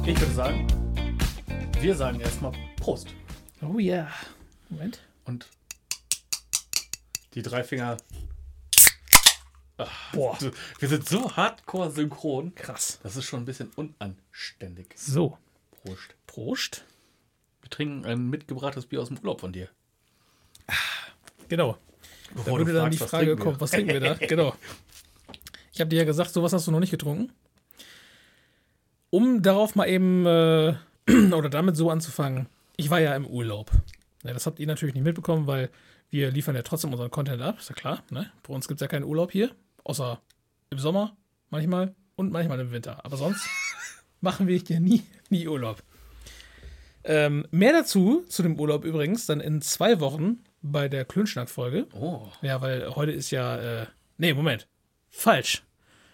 Ich würde sagen, wir sagen erstmal Prost. Oh ja. Moment. Und die 3 Finger. Boah. Wir sind so hardcore synchron. Krass. Das ist schon ein bisschen unanständig. So. Prost. Prost. Wir trinken ein mitgebrachtes Bier aus dem Urlaub von dir. Genau. Da Bevor würde du dann die fragst, Frage kommen, was trinken wir da? Genau. Ich habe dir ja gesagt, sowas hast du noch nicht getrunken. Um darauf mal eben, oder damit so anzufangen, ich war ja im Urlaub. Ja, das habt ihr natürlich nicht mitbekommen, weil wir liefern ja trotzdem unseren Content ab, ist ja klar. Ne? Bei uns gibt es ja keinen Urlaub hier, außer im Sommer manchmal und manchmal im Winter. Aber sonst machen wir hier nie Urlaub. Mehr dazu, zu dem Urlaub übrigens, dann in 2 Wochen bei der Klönschnack-Folge. Oh. Ja, weil heute ist ja, nee, Moment. Falsch.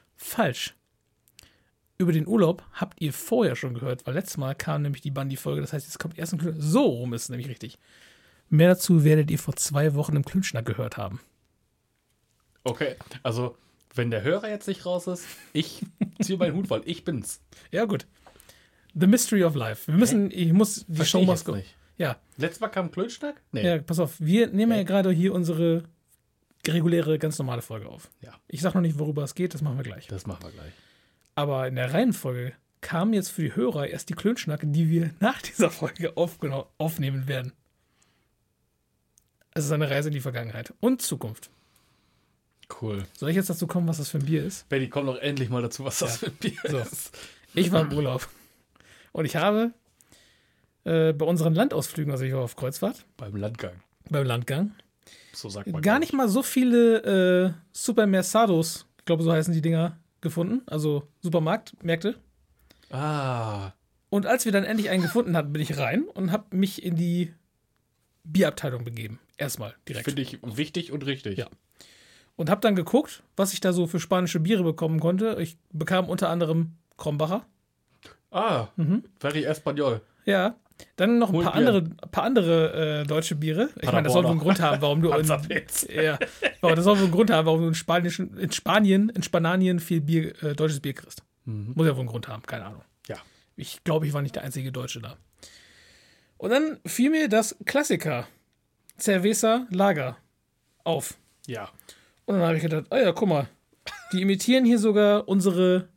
Über den Urlaub habt ihr vorher schon gehört, weil letztes Mal kam nämlich die Bandi-Folge, das heißt, jetzt kommt erst ein Klönschnack. So rum ist es nämlich richtig. Mehr dazu werdet ihr vor 2 Wochen im Klönschnack gehört haben. Okay, also wenn der Hörer jetzt nicht raus ist, ich ziehe meinen Hut, weil ich bin's. Ja, gut. The Mystery of Life. Ich muss die Versteh Show ich must jetzt go. nicht. Ja, Letztes Mal kam Klönschnack? Nee. ja, pass auf. Wir nehmen ja gerade hier unsere reguläre, ganz normale Folge auf. Ja. Ich sag noch nicht, worüber es geht, das machen wir gleich. Das machen wir gleich. Aber in der Reihenfolge kamen jetzt für die Hörer erst die Klönschnacke, die wir nach dieser Folge aufnehmen werden. Es ist eine Reise in die Vergangenheit und Zukunft. Cool. Soll ich jetzt dazu kommen, was das für ein Bier ist? Betty, komm doch endlich mal dazu, was das für ein Bier So. ist. Ich war im Urlaub. Und ich habe bei unseren Landausflügen, also ich war auf Kreuzfahrt, Beim Landgang. beim Landgang, So sagt man. gar nicht mal so viele Supermercados, ich glaube, so heißen die Dinger, gefunden. Also Supermärkte. Ah. Und als wir dann endlich einen gefunden hatten, bin ich rein und habe mich in die Bierabteilung begeben. Erstmal direkt. Finde ich wichtig und richtig. Ja. Und habe dann geguckt, was ich da so für spanische Biere bekommen konnte. Ich bekam unter anderem Krombacher. Ah, very español. Ja. Dann noch ein paar Holt andere deutsche Biere. Ich meine, das soll wohl einen Grund haben, warum du Panzerpilz. aber das soll wohl einen Grund haben, warum du in Spanien viel Bier, deutsches Bier kriegst. Muss ja wohl einen Grund haben, keine Ahnung. Ja. Ich glaube, ich war nicht der einzige Deutsche da. Und dann fiel mir das Klassiker Cerveza Lager auf. Ja. Und dann habe ich gedacht, oh ja, guck mal, die imitieren hier sogar unsere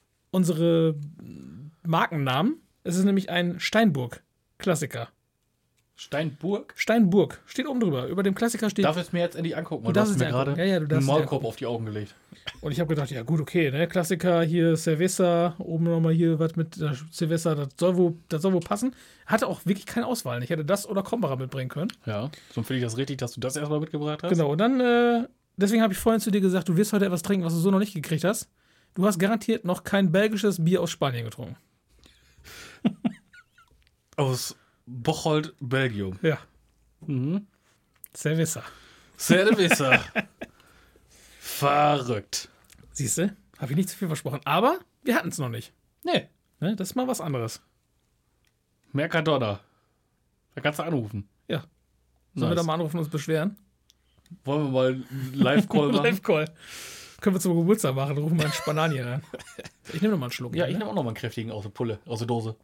Markennamen. Es ist nämlich ein Steinburg-Klassiker. Steinburg? Steinburg, steht oben drüber. Über dem Klassiker steht. Darf ich es mir jetzt endlich angucken? Du Du hast darfst mir es dir gerade angucken. Ja, du darfst einen es dir Maulkorb angucken. auf die Augen gelegt. Und ich habe gedacht, ja gut, okay, ne? Klassiker hier, Cerveza, oben nochmal hier was mit Cerveza, das soll wohl passen. Hatte auch wirklich keine Auswahl. Ich hätte das oder Krombacher mitbringen können. Ja. So finde ich das richtig, dass du das erstmal mitgebracht hast. Genau, und dann, deswegen habe ich vorhin zu dir gesagt, du wirst heute etwas trinken, was du so noch nicht gekriegt hast. Du hast garantiert noch kein belgisches Bier aus Spanien getrunken. Aus Bocholt, Belgium. Ja. Cerveza. Cerveza. Verrückt. Siehst du? Habe ich nicht zu viel versprochen. Aber wir hatten es noch nicht. Nee. Ne? Das ist mal was anderes. Mercadona. Da kannst du anrufen. Ja. Sollen wir Nice. da mal anrufen und uns beschweren? Wollen wir mal einen Live-Call machen? Live-Call. Können wir zum Geburtstag machen. Rufen wir einen Spanien an. Ich nehme noch mal einen Schluck. Ja, ne? ich nehme auch noch mal einen kräftigen aus der Pulle, aus der Dose.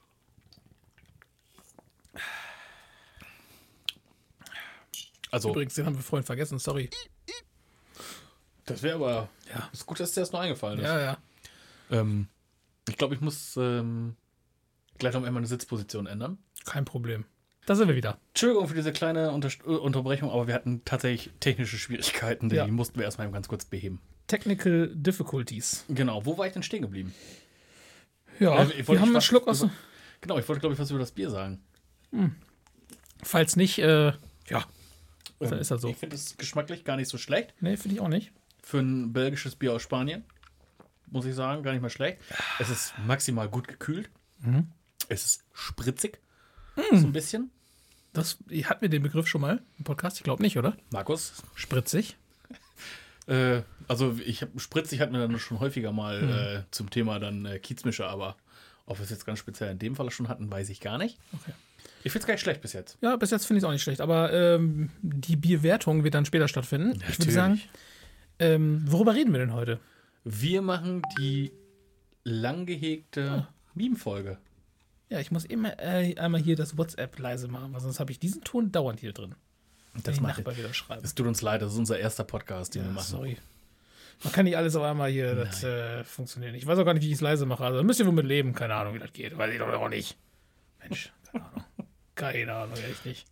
Also, Übrigens, den haben wir vorhin vergessen. Sorry. das wäre aber... Ja. Ist gut, dass dir das noch eingefallen ist. Ja, ja. Ich glaube, ich muss gleich noch einmal meine Sitzposition ändern. Kein Problem. Da sind wir wieder. Entschuldigung für diese kleine Unterbrechung, aber wir hatten tatsächlich technische Schwierigkeiten, die Ja. mussten wir erstmal ganz kurz beheben. Technical Difficulties. Genau, wo war ich denn stehen geblieben? Ja, ich wollte wir haben einen was Schluck aus. Genau, ich wollte, glaube ich, was über das Bier sagen. Falls nicht, ja, dann ist das so. Ich finde es geschmacklich gar nicht so schlecht. Nee, finde ich auch nicht. Für ein belgisches Bier aus Spanien, muss ich sagen, gar nicht mal schlecht. Es ist maximal gut gekühlt. Es ist spritzig. So ein bisschen. Hatten wir den Begriff schon mal im Podcast? Ich glaube nicht, oder? Markus? Spritzig. Also spritzig hatten wir dann schon häufiger mal zum Thema dann Kiezmischer, aber ob wir es jetzt ganz speziell in dem Fall schon hatten, weiß ich gar nicht. Okay. Ich finde es gar nicht schlecht bis jetzt. Ja, bis jetzt finde ich es auch nicht schlecht. Aber die Bierwertung wird dann später stattfinden. Ich würde sagen, worüber reden wir denn heute? Wir machen die lang gehegte Meme-Folge. Ja, ich muss immer einmal hier das WhatsApp leise machen, weil sonst habe ich diesen Ton dauernd hier drin. Das die macht Nachbar wieder schreiben. Es tut uns leid, das ist unser erster Podcast, den wir machen. Sorry. Man kann nicht alles auf einmal hier, das funktioniert nicht. Ich weiß auch gar nicht, wie ich es leise mache. Also müsst ihr womit leben, keine Ahnung, wie das geht. Weiß ich doch auch nicht. Mensch, keine Ahnung. Keine Ahnung, echt nicht.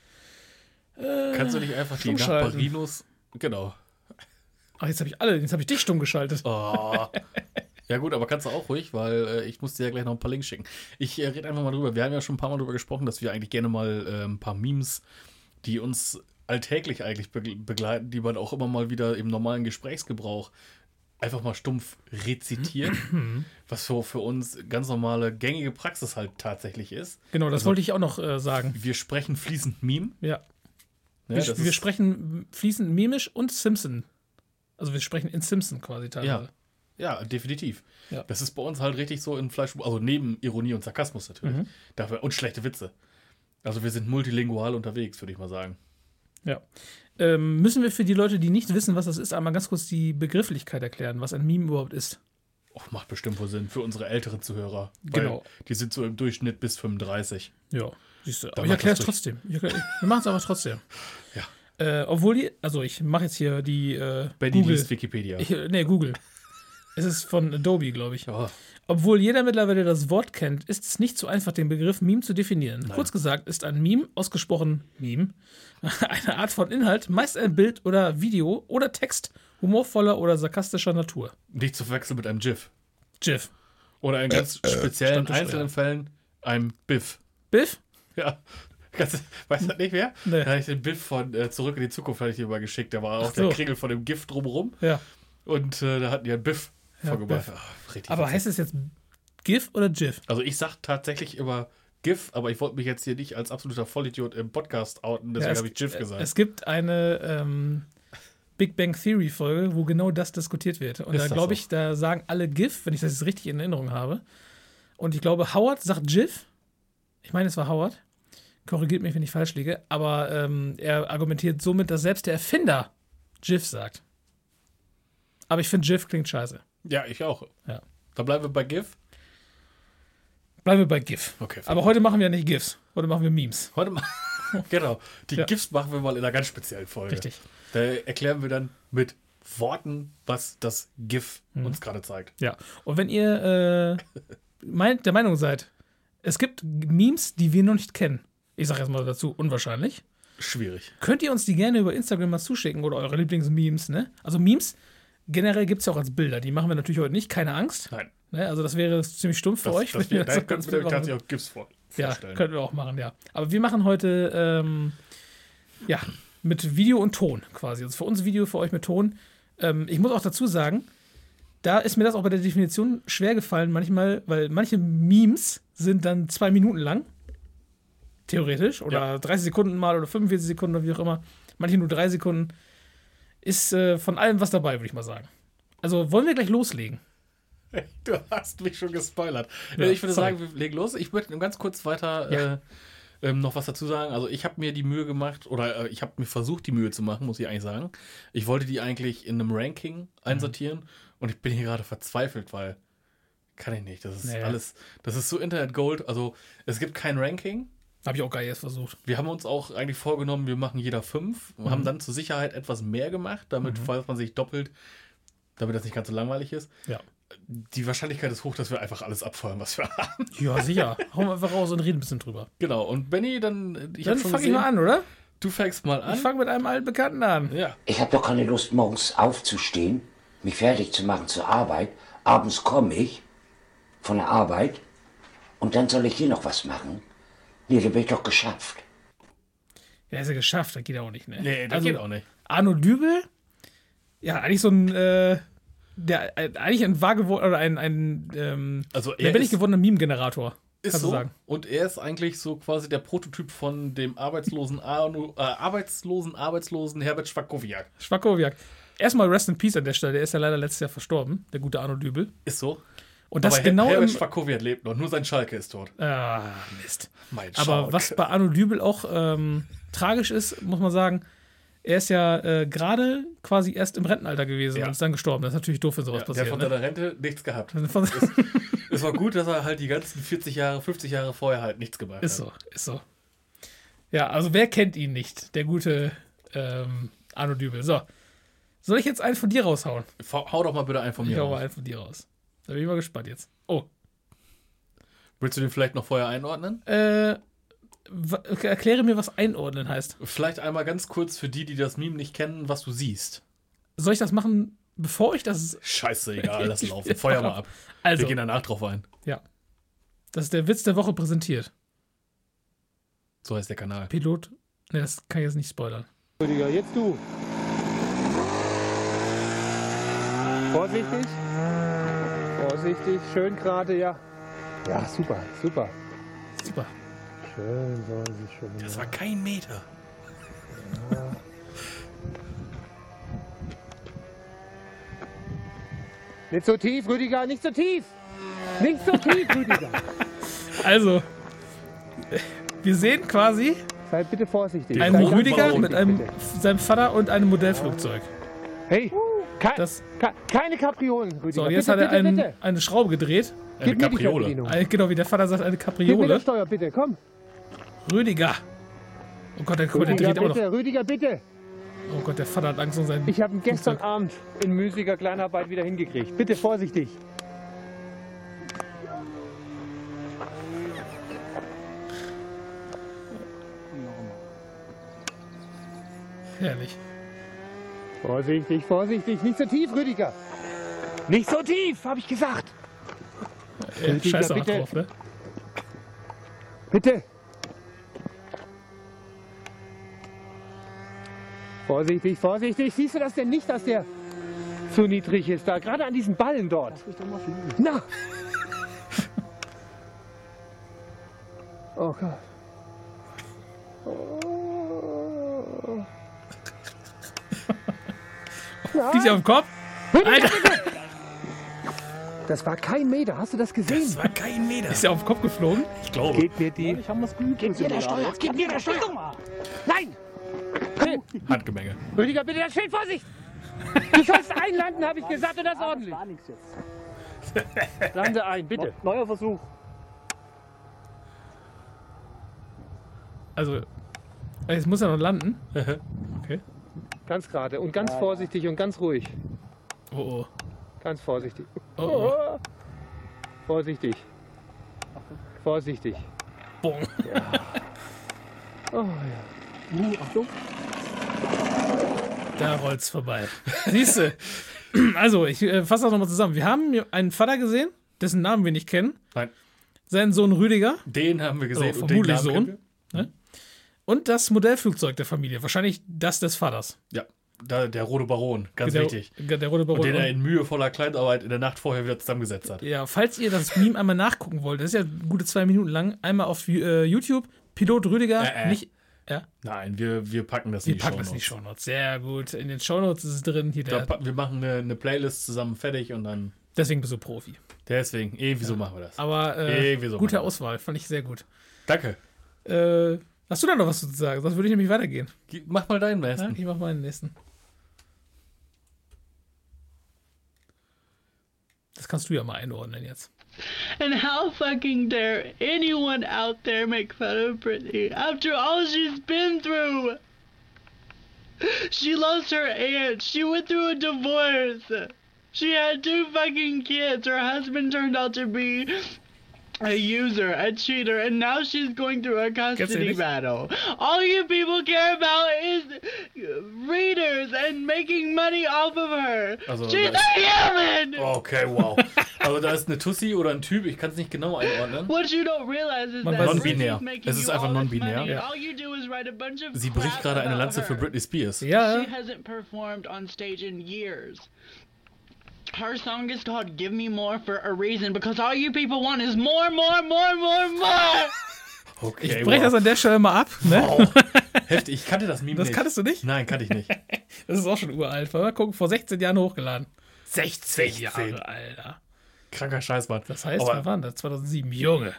Kannst du nicht einfach die Stummschalten. Nachbarinos... Genau. Ach, jetzt habe ich dich stumm geschaltet. Oh. Ja gut, aber kannst du auch ruhig, weil ich muss dir ja gleich noch ein paar Links schicken. Ich rede einfach mal drüber. Wir haben ja schon ein paar Mal drüber gesprochen, dass wir eigentlich gerne mal ein paar Memes, die uns alltäglich eigentlich begleiten, die man auch immer mal wieder im normalen Gesprächsgebrauch einfach mal stumpf rezitieren, was für uns ganz normale, gängige Praxis halt tatsächlich ist. Genau, das wollte ich auch noch sagen. Wir sprechen fließend Meme. Ja. Ja, Wir sprechen fließend mimisch und Simpson. Also wir sprechen in Simpson quasi teilweise. Ja, definitiv. Ja. Das ist bei uns halt richtig so in Fleisch, also neben Ironie und Sarkasmus natürlich. Dafür, und schlechte Witze. Also wir sind multilingual unterwegs, würde ich mal sagen. Ja. Müssen wir für die Leute, die nicht wissen, was das ist, einmal ganz kurz die Begrifflichkeit erklären, was ein Meme überhaupt ist. Macht bestimmt wohl Sinn für unsere älteren Zuhörer. Genau. Die sind so im Durchschnitt bis 35. Ja, siehst du. Aber ich erkläre es trotzdem. Wir machen es aber trotzdem. Ja. Obwohl ich mache jetzt hier die Benny liest Wikipedia. Google. Es ist von Adobe, glaube ich. Oh. Obwohl jeder mittlerweile das Wort kennt, ist es nicht so einfach, den Begriff Meme zu definieren. Nein. Kurz gesagt ist ein Meme, ausgesprochen Meme, eine Art von Inhalt, meist ein Bild oder Video oder Text humorvoller oder sarkastischer Natur. Nicht zu verwechseln mit einem GIF. GIF. Oder in ganz speziellen einzelnen Fällen einem BIF. BIF? Ja. Weißt du das nicht mehr? Nee. Da hatte ich den BIF von Zurück in die Zukunft hatte ich dir mal geschickt. Da war auch der Kringel von dem Gift drumherum. Ja. Und da hatten die einen BIF vorgebracht. Aber heißt es jetzt GIF oder GIF? Also ich sag tatsächlich immer GIF, aber ich wollte mich jetzt hier nicht als absoluter Vollidiot im Podcast outen, deswegen habe ich GIF gesagt. Es gibt eine Big Bang Theory Folge, wo genau das diskutiert wird. Und da glaube ich, da sagen alle GIF, wenn ich das jetzt richtig in Erinnerung habe. Und ich glaube, Howard sagt GIF. Ich meine, es war Howard. Korrigiert mich, wenn ich falsch liege. Aber er argumentiert somit, dass selbst der Erfinder GIF sagt. Aber ich finde, GIF klingt scheiße. Ja, ich auch. Ja. Da bleiben wir bei GIF. Bleiben wir bei GIF. Okay. Aber heute machen wir nicht GIFs. Heute machen wir Memes. Genau. Die GIFs machen wir mal in einer ganz speziellen Folge. Richtig. Da erklären wir dann mit Worten, was das GIF uns gerade zeigt. Ja. Und wenn ihr der Meinung seid, es gibt Memes, die wir noch nicht kennen. Ich sage erstmal dazu, unwahrscheinlich. Schwierig. Könnt ihr uns die gerne über Instagram mal zuschicken oder eure Lieblingsmemes, ne? Also Memes generell gibt es ja auch als Bilder. Die machen wir natürlich heute nicht, keine Angst. Nein. Ne? Also das wäre ziemlich stumpf für euch. Da können wir tatsächlich auch GIFs vorstellen. Ja, können wir auch machen, ja. Aber wir machen heute mit Video und Ton quasi. Also für uns Video, für euch mit Ton. Ich muss auch dazu sagen, da ist mir das auch bei der Definition schwer gefallen manchmal, weil manche Memes sind dann 2 Minuten lang. Theoretisch. Oder 30 Sekunden mal oder 45 Sekunden oder wie auch immer. Manche nur 3 Sekunden. Ist von allem was dabei, würde ich mal sagen. Also wollen wir gleich loslegen? Du hast mich schon gespoilert. Ja, ich würde sagen, wir legen los. Ich möchte ganz kurz weiter noch was dazu sagen. Also ich habe mir die Mühe gemacht, oder ich habe mir versucht, die Mühe zu machen, muss ich eigentlich sagen. Ich wollte die eigentlich in einem Ranking einsortieren und ich bin hier gerade verzweifelt, weil kann ich nicht. Das ist alles, das ist so Internet-Gold. Also es gibt kein Ranking. Habe ich auch gar nicht erst versucht. Wir haben uns auch eigentlich vorgenommen, wir machen jeder 5. Wir haben dann zur Sicherheit etwas mehr gemacht, damit, falls man sich doppelt, damit das nicht ganz so langweilig ist. Ja. Die Wahrscheinlichkeit ist hoch, dass wir einfach alles abfeuern, was wir haben. Ja, sicher. Hauen wir einfach raus und reden ein bisschen drüber. Genau. Und Benny, dann fange ich mal an, oder? Du fängst mal an. Ich fange mit einem alten Bekannten an. Ja. Ich habe doch keine Lust, morgens aufzustehen, mich fertig zu machen zur Arbeit. Abends komme ich von der Arbeit und dann soll ich hier noch was machen. Nee, da bin ich doch geschafft. Ja, ist ja geschafft, das geht auch nicht, ne? Nee, das geht auch nicht. Arno Dübel, ja, eigentlich so ein, eigentlich ein wahr geworden, oder also lebendig gewordener Meme-Generator. Ist so. Sagen. Und er ist eigentlich so quasi der Prototyp von dem arbeitslosen Herbert Schwakowiak. Schwakowiak. Erstmal Rest in Peace an der Stelle, der ist ja leider letztes Jahr verstorben, der gute Arno Dübel. Ist so. Und das aber genau Herbert Schwakowiak lebt noch, nur sein Schalke ist tot. Ah, Mist. Mein Schalke. Aber was bei Arno Dübel auch tragisch ist, muss man sagen, er ist ja gerade quasi erst im Rentenalter gewesen und ist dann gestorben. Das ist natürlich doof, wenn sowas passiert. Der von seiner Rente nichts gehabt. Es war gut, dass er halt die ganzen 40 Jahre, 50 Jahre vorher halt nichts gemacht hat. Ist so. Ja, also wer kennt ihn nicht? Der gute Arno Dübel. So. Soll ich jetzt einen von dir raushauen? Hau doch mal bitte einen von Ich mir hau mal raus. einen von dir raus. Da bin ich mal gespannt jetzt. Oh. Willst du den vielleicht noch vorher einordnen? Erkläre mir, was einordnen heißt. Vielleicht einmal ganz kurz für die das Meme nicht kennen, was du siehst. Soll ich das machen, bevor ich das... Scheiße, egal, lass laufen. Feuer mal ab. Also, Wir gehen danach drauf ein. ja. Das ist der Witz der Woche präsentiert. So heißt der Kanal. Pilot... Ne, das kann ich jetzt nicht spoilern. Rüdiger, jetzt du. Vorsichtig. Vorsichtig, schön gerade, ja. Ja, super. Super. Schön, vorsichtig, schön. Das war kein Meter. Nicht so tief, Rüdiger, nicht so tief. Nicht so tief, Rüdiger. Also, wir sehen quasi Seid bitte vorsichtig. einen Seid ganz Rüdiger vorsichtig, mit bitte. seinem Vater und einem Modellflugzeug. Hey, Das- keine Kapriolen, Rüdiger. So, und jetzt bitte, hat er bitte. eine Schraube gedreht. Eine Gib mir die Kapriole. Fernbedienung. Genau, wie der Vater sagt, eine Gib mir Kapriole. das Steuer, bitte, komm. Rüdiger. Oh Gott, der Rüdiger, dreht immer noch. bitte, Rüdiger, bitte. Oh Gott, der Vater hat Angst um sein Ich habe ihn gestern Flugzeug. Abend in müßiger Kleinarbeit wieder hingekriegt. Bitte vorsichtig. Herrlich. Vorsichtig, vorsichtig. Nicht so tief, Rüdiger. Nicht so tief, habe ich gesagt. Rüdiger, Scheiß auch bitte. drauf, ne? Bitte. Vorsichtig, vorsichtig. Siehst du das denn nicht, dass der zu niedrig ist? Da gerade an diesen Ballen dort. Na. Oh Gott. Oh. Liegt auf dem Kopf? Alter, Das war kein Meter. Hast du das gesehen? Das war kein Meter. ist er auf den Kopf geflogen? Ich glaube. Gib mir die. Ich habe das geübt. Gib mir das Steuer. Gib mir das Steuer. Nein. Hey, Handgemenge. Rüdiger, bitte das Schild. Vorsicht. Du sollst einlanden, habe ich gesagt, und das ordentlich. War nichts jetzt. Lande ein, bitte. Neuer Versuch. Also, jetzt muss er noch landen. Okay. Ganz gerade und ganz vorsichtig und ganz ruhig. Oh, Ganz vorsichtig. oh. Oh, oh. Vorsichtig. Vorsichtig. Bong. Oh ja. Achtung. Da rollt's vorbei. Siehst du? Also, ich fasse das nochmal zusammen. Wir haben einen Vater gesehen, dessen Namen wir nicht kennen. Nein, Seinen Sohn Rüdiger den haben wir gesehen. Oh, und den vermutlich Namen Sohn. kennen wir. und das Modellflugzeug der Familie. Wahrscheinlich das des Vaters. Ja, der Rote Baron, ganz der, wichtig. Der rote Baron. Und den er in mühevoller Kleinarbeit in der Nacht vorher wieder zusammengesetzt hat. Ja, falls ihr das Meme einmal nachgucken wollt, das ist ja gute 2 Minuten lang, einmal auf YouTube, Pilot Rüdiger, nicht. Ja, Nein, wir packen das wir in die packen das in die Shownotes. Shownotes. Sehr gut. In den Shownotes ist es drin. Hier Wir machen eine Playlist zusammen fertig und dann deswegen bist du Profi. deswegen, so machen wir das. Aber wieso gute machen wir Auswahl, fand ich sehr gut. Danke. Hast du da noch was zu sagen? Sonst würde ich nämlich weitergehen. Mach mal deinen Ja, besten. ich mach mal den nächsten. Das kannst du ja mal einordnen jetzt. And how fucking dare anyone out there make fun of Britney after all she's been through? She lost her aunt. She went through a divorce. She had 2 fucking kids. Her husband turned out to be a user, a cheater, and now she's going through a custody nicht? battle. All you people care about is readers and making money off of her. Also, She's das- a human! Okay, wow. Also da ist eine Tussi oder ein Typ, ich kann es nicht genau einordnen. What you don't realize is Man that weiß es Non-binär. Britney's making Es ist you einfach all this non-binär. money. Ja. All you do is write a bunch of Sie bricht crap gerade eine about Lanze her. für Britney Spears. Ja, She hasn't performed on stage in years. Her song is called Give Me More for a reason, because all you people want is more, more, more, more, more. Okay, ich breche das an der Stelle mal ab. Ne? Wow. Heftig, ich kannte das Meme Das nicht. kanntest du nicht? Nein, kannte ich nicht. Das ist auch schon uralt. Mal gucken, vor 16 Jahren hochgeladen. 16 Jahre, Alter. Kranker Scheiß, Mann. Das heißt, aber wir waren da 2007. Junge.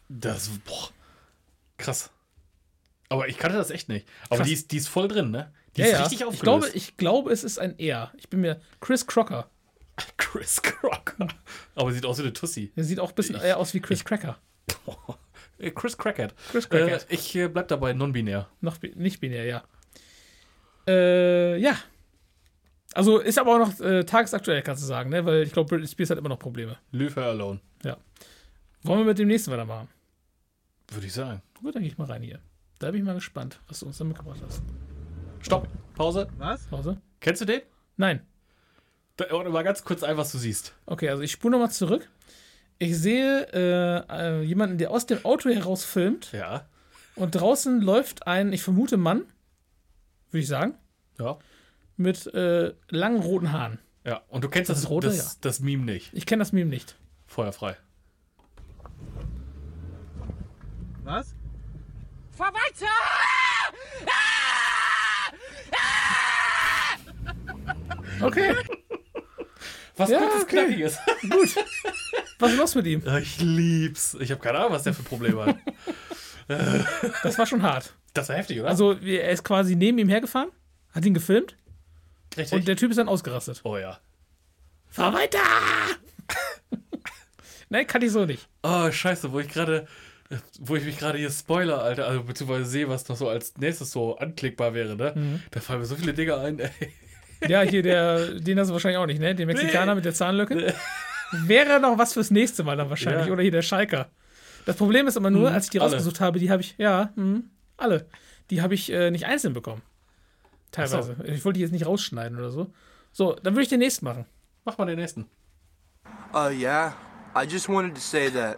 Krass. Aber ich kannte das echt nicht. Aber Krass. die ist voll drin, ne? Die ist richtig aufgelöst. Ich glaube, es ist ein Er. Ich bin mir Chris Crocker. Chris Crocker. Aber sieht aus wie eine Tussi. Der sieht auch ein bisschen eher aus wie Chris Cracker. Chris Crackhead. Chris Crackhead. Ich bleib dabei, non-binär. Noch nicht binär, ja. Ja. Also ist aber auch noch tagesaktuell, kannst du sagen, ne? Weil ich glaube, Britney Spears hat immer noch Probleme. Leave her alone. Ja. Wollen wir mit dem nächsten weitermachen? Würde ich sagen. Gut, dann gehe ich mal rein hier. Da bin ich mal gespannt, was du uns da mitgebracht hast. Stopp. Pause. Was? Pause? Kennst du den? Nein. Mal ganz kurz ein, was du siehst. Okay, also ich spule nochmal zurück. Ich sehe jemanden, der aus dem Auto heraus filmt. Ja. Und draußen läuft ein, ich vermute Mann, würde ich sagen, Ja. mit langen roten Haaren. Ja. Und du kennst Das das, ist rote, das Meme nicht. Ich kenne das Meme nicht. Feuerfrei. Was? Fahr weiter! Okay, Was Ja, kurzes, okay. Knackiges. gut. Was ist los mit ihm? Ich lieb's. Ich habe keine Ahnung, was der für Probleme hat. Das war schon hart. Das war heftig, oder? Also er ist quasi neben ihm hergefahren, hat ihn gefilmt richtig. und der Typ ist dann ausgerastet. Oh ja. Fahr weiter! Nein, kann ich so nicht. Oh, scheiße, wo ich mich gerade hier spoiler, Alter, also beziehungsweise sehe, was noch so als nächstes so anklickbar wäre, ne? Da fallen mir so viele Dinge ein, ey. Ja, hier den hast du wahrscheinlich auch nicht, ne? Den Mexikaner mit der Zahnlücke. Wäre noch was fürs nächste Mal dann wahrscheinlich. Ja. Oder hier der Schalker. Das Problem ist aber nur, als ich die alle. rausgesucht habe, die habe ich, alle. Die habe ich nicht einzeln bekommen. Teilweise. Ich wollte die jetzt nicht rausschneiden oder so. So, dann würde ich den nächsten machen. Mach mal den nächsten. Yeah. I just wanted to say that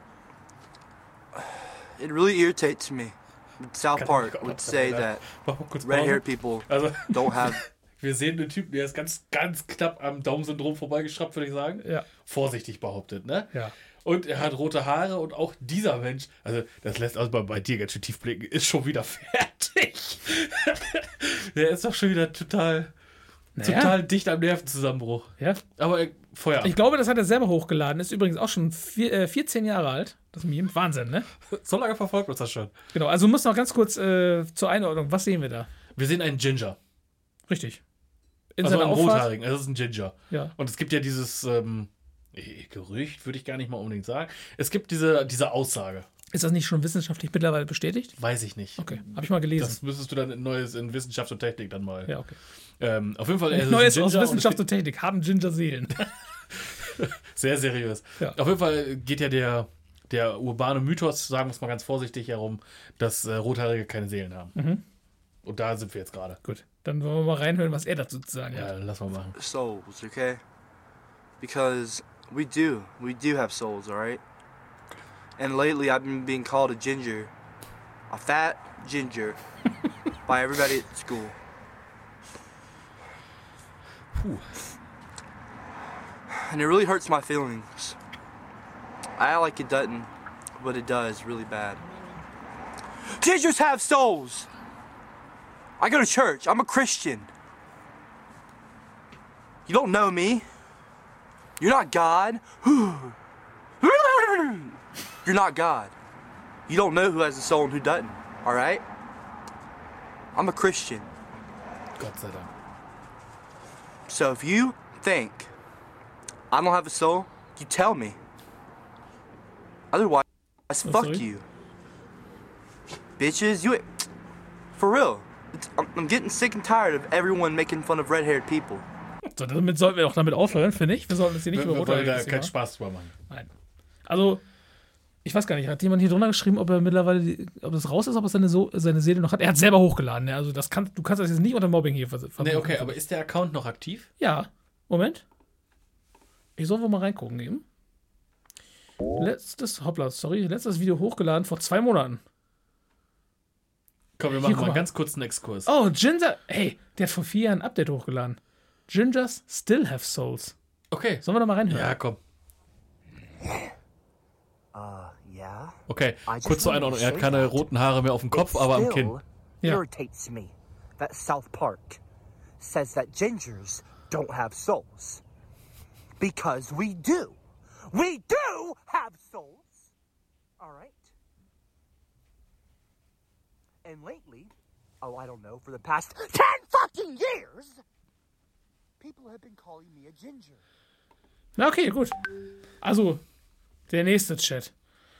it really irritates me that South Park would say that Mach mal kurz red-haired Pause. people Also, don't have. wir sehen einen Typen, der ist ganz, ganz knapp am Daumen-Syndrom vorbeigeschraubt, würde ich sagen. Ja. Vorsichtig behauptet, ne? Ja. Und er hat rote Haare und auch dieser Mensch, also das lässt also bei dir ganz schön tief blicken, ist schon wieder fertig. Der ist doch schon wieder total dicht am Nervenzusammenbruch. Ja. Aber Feuer ab. Ich glaube, das hat er selber hochgeladen. Ist übrigens auch schon 14 Jahre alt. Das Meme. Wahnsinn, ne? So lange verfolgt uns das schon. Genau, also muss noch ganz kurz zur Einordnung. Was sehen wir da? Wir sehen einen Ginger. Richtig. In Also seiner einen Auffahrt. Rothaarigen. Das ist ein Ginger. Ja. Und es gibt ja dieses Gerücht, würde ich gar nicht mal unbedingt sagen. Es gibt diese Aussage. Ist das nicht schon wissenschaftlich mittlerweile bestätigt? Weiß ich nicht. Okay, habe ich mal gelesen. Das müsstest du dann in Wissenschaft und Technik dann mal. Ja, okay. Auf jeden Fall. Er ist Neues ein aus Ginger Wissenschaft und Technik. Haben Ginger Seelen? Sehr seriös. Ja. Auf jeden Fall geht ja der urbane Mythos, sagen wir es mal ganz vorsichtig herum, dass Rothaarige keine Seelen haben. Und da sind wir jetzt gerade. Gut, dann wollen wir mal reinhören, was er dazu zu sagen Ja, hat. lass mal machen. Souls, okay? Because we do have souls, alright? And lately I've been being called a ginger, a fat ginger, by everybody at school. And it really hurts my feelings. I act like it doesn't, but it does really bad. Gingers have souls! I go to church, I'm a Christian. You don't know me. You're not God. You're not God. You don't know who has a soul and who doesn't, alright? I'm a Christian. Gott sei Dank. So if you think I don't have a soul, you tell me. Otherwise, fuck sorry? you. Bitches, you... For real. I'm getting sick and tired of everyone making fun of red-haired people. So, damit sollten wir auch damit aufhören, finde ich. Wir sollten uns hier nicht über Wir wollen da Rothaarige keinen Spaß drüber machen. Nein. Also, ich weiß gar nicht, hat jemand hier drunter geschrieben, ob er mittlerweile, ob das raus ist, ob er seine Seele noch hat? Er hat selber hochgeladen, ne? Also du kannst das jetzt nicht unter Mobbing hier verbuchen. Nee, okay, aber ist der Account noch aktiv? Ja. Moment. Ich soll wohl mal reingucken eben. Letztes Video hochgeladen vor 2 Monaten. Komm, wir Hier, machen guck mal mal. ganz kurz einen Exkurs. Oh, Ginger. Hey, der hat vor 4 Jahren ein Update hochgeladen. Gingers still have souls. Okay. Sollen wir da mal reinhören? Ja, komm. Yeah? Okay, I just kurz zur wanted to Einordnung. Er hat say keine that. roten Haare mehr auf dem Kopf, It aber am still Kinn. Ja. irritates me that South Park says that gingers don't have souls. Because we do. We do have souls. Alright? And lately, I don't know, for the past 10 fucking years, people have been calling me a ginger. Na, okay, gut. Also, der nächste Chat.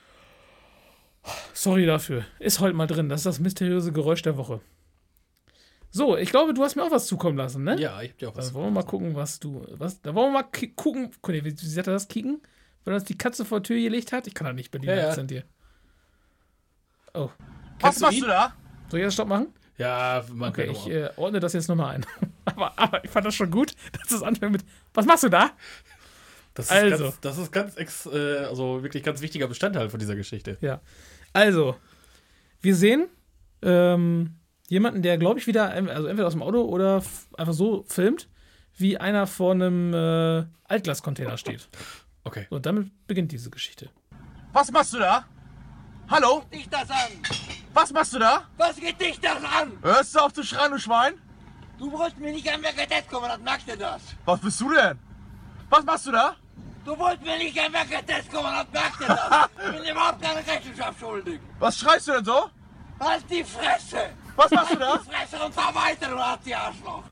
Sorry dafür. Ist heute mal drin. Das ist das mysteriöse Geräusch der Woche. So, ich glaube, du hast mir auch was zukommen lassen, ne? Ja, ich hab dir auch was. Dann wollen wir mal gucken, da wollen wir mal gucken. Wie sagt er das? Kicken? Wenn uns die Katze vor die Tür gelegt hat? Ich kann das nicht bei dir Akzent hier. Oh. Was machst du da? Soll ich das Stopp machen? Ja, man Okay, ich ordne das jetzt nochmal ein. aber ich fand das schon gut, dass es anfängt mit, was machst du da? Das ist Also. also wirklich ganz wichtiger Bestandteil von dieser Geschichte. Ja. Also, wir sehen jemanden, der, glaube ich, wieder, also entweder aus dem Auto oder einfach so filmt, wie einer vor einem Altglascontainer steht. Okay. So, und damit beginnt diese Geschichte. Was machst du da? Hallo? Was geht dich das an? Was machst du da? Was geht dich das an? Hörst du auf zu schreien, du Schwein? Du wolltest mir nicht an Mercedes kommen, das merkst du das. Was bist du denn? Was machst du da? Du wolltest mir nicht an Mercedes kommen, das merkst du das. Ich bin überhaupt keine Rechenschaft schuldig. Was schreist du denn so? Halt die Fresse! Was machst du da? Halt die Fresse und fahr weiter, du Nazi-Arschloch!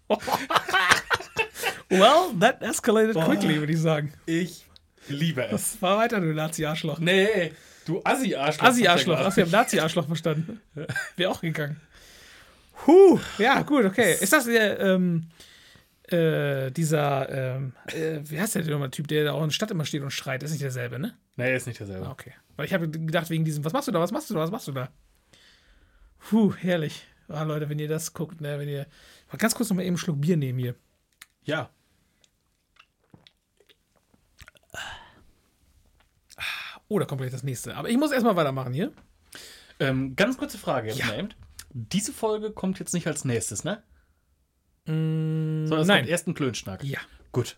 Well, that escalated quickly, würde ich sagen. Ich liebe es. Fahr weiter, du Nazi-Arschloch. Nee, du Assi-Arschloch. Assi-Arschloch. Ach, wir haben Nazi-Arschloch verstanden. Wäre auch gegangen. Ja, gut, okay. Ist das der, wie heißt der nochmal, Typ, der da auch in der Stadt immer steht und schreit? Ist nicht derselbe, ne? Nee, ist nicht derselbe. Okay. Weil ich habe gedacht, wegen diesem, was machst du da? Herrlich. Ah, Leute, wenn ihr das guckt, ne, mal ganz kurz noch mal eben einen Schluck Bier nehmen hier. Ja. Oh, da kommt gleich das nächste. Aber ich muss erstmal weitermachen hier. Ganz kurze Frage jetzt Ja. mal eben. Diese Folge kommt jetzt nicht als nächstes, ne? Sondern es nein. kommt erst ein Klönschnack. Ja. Gut.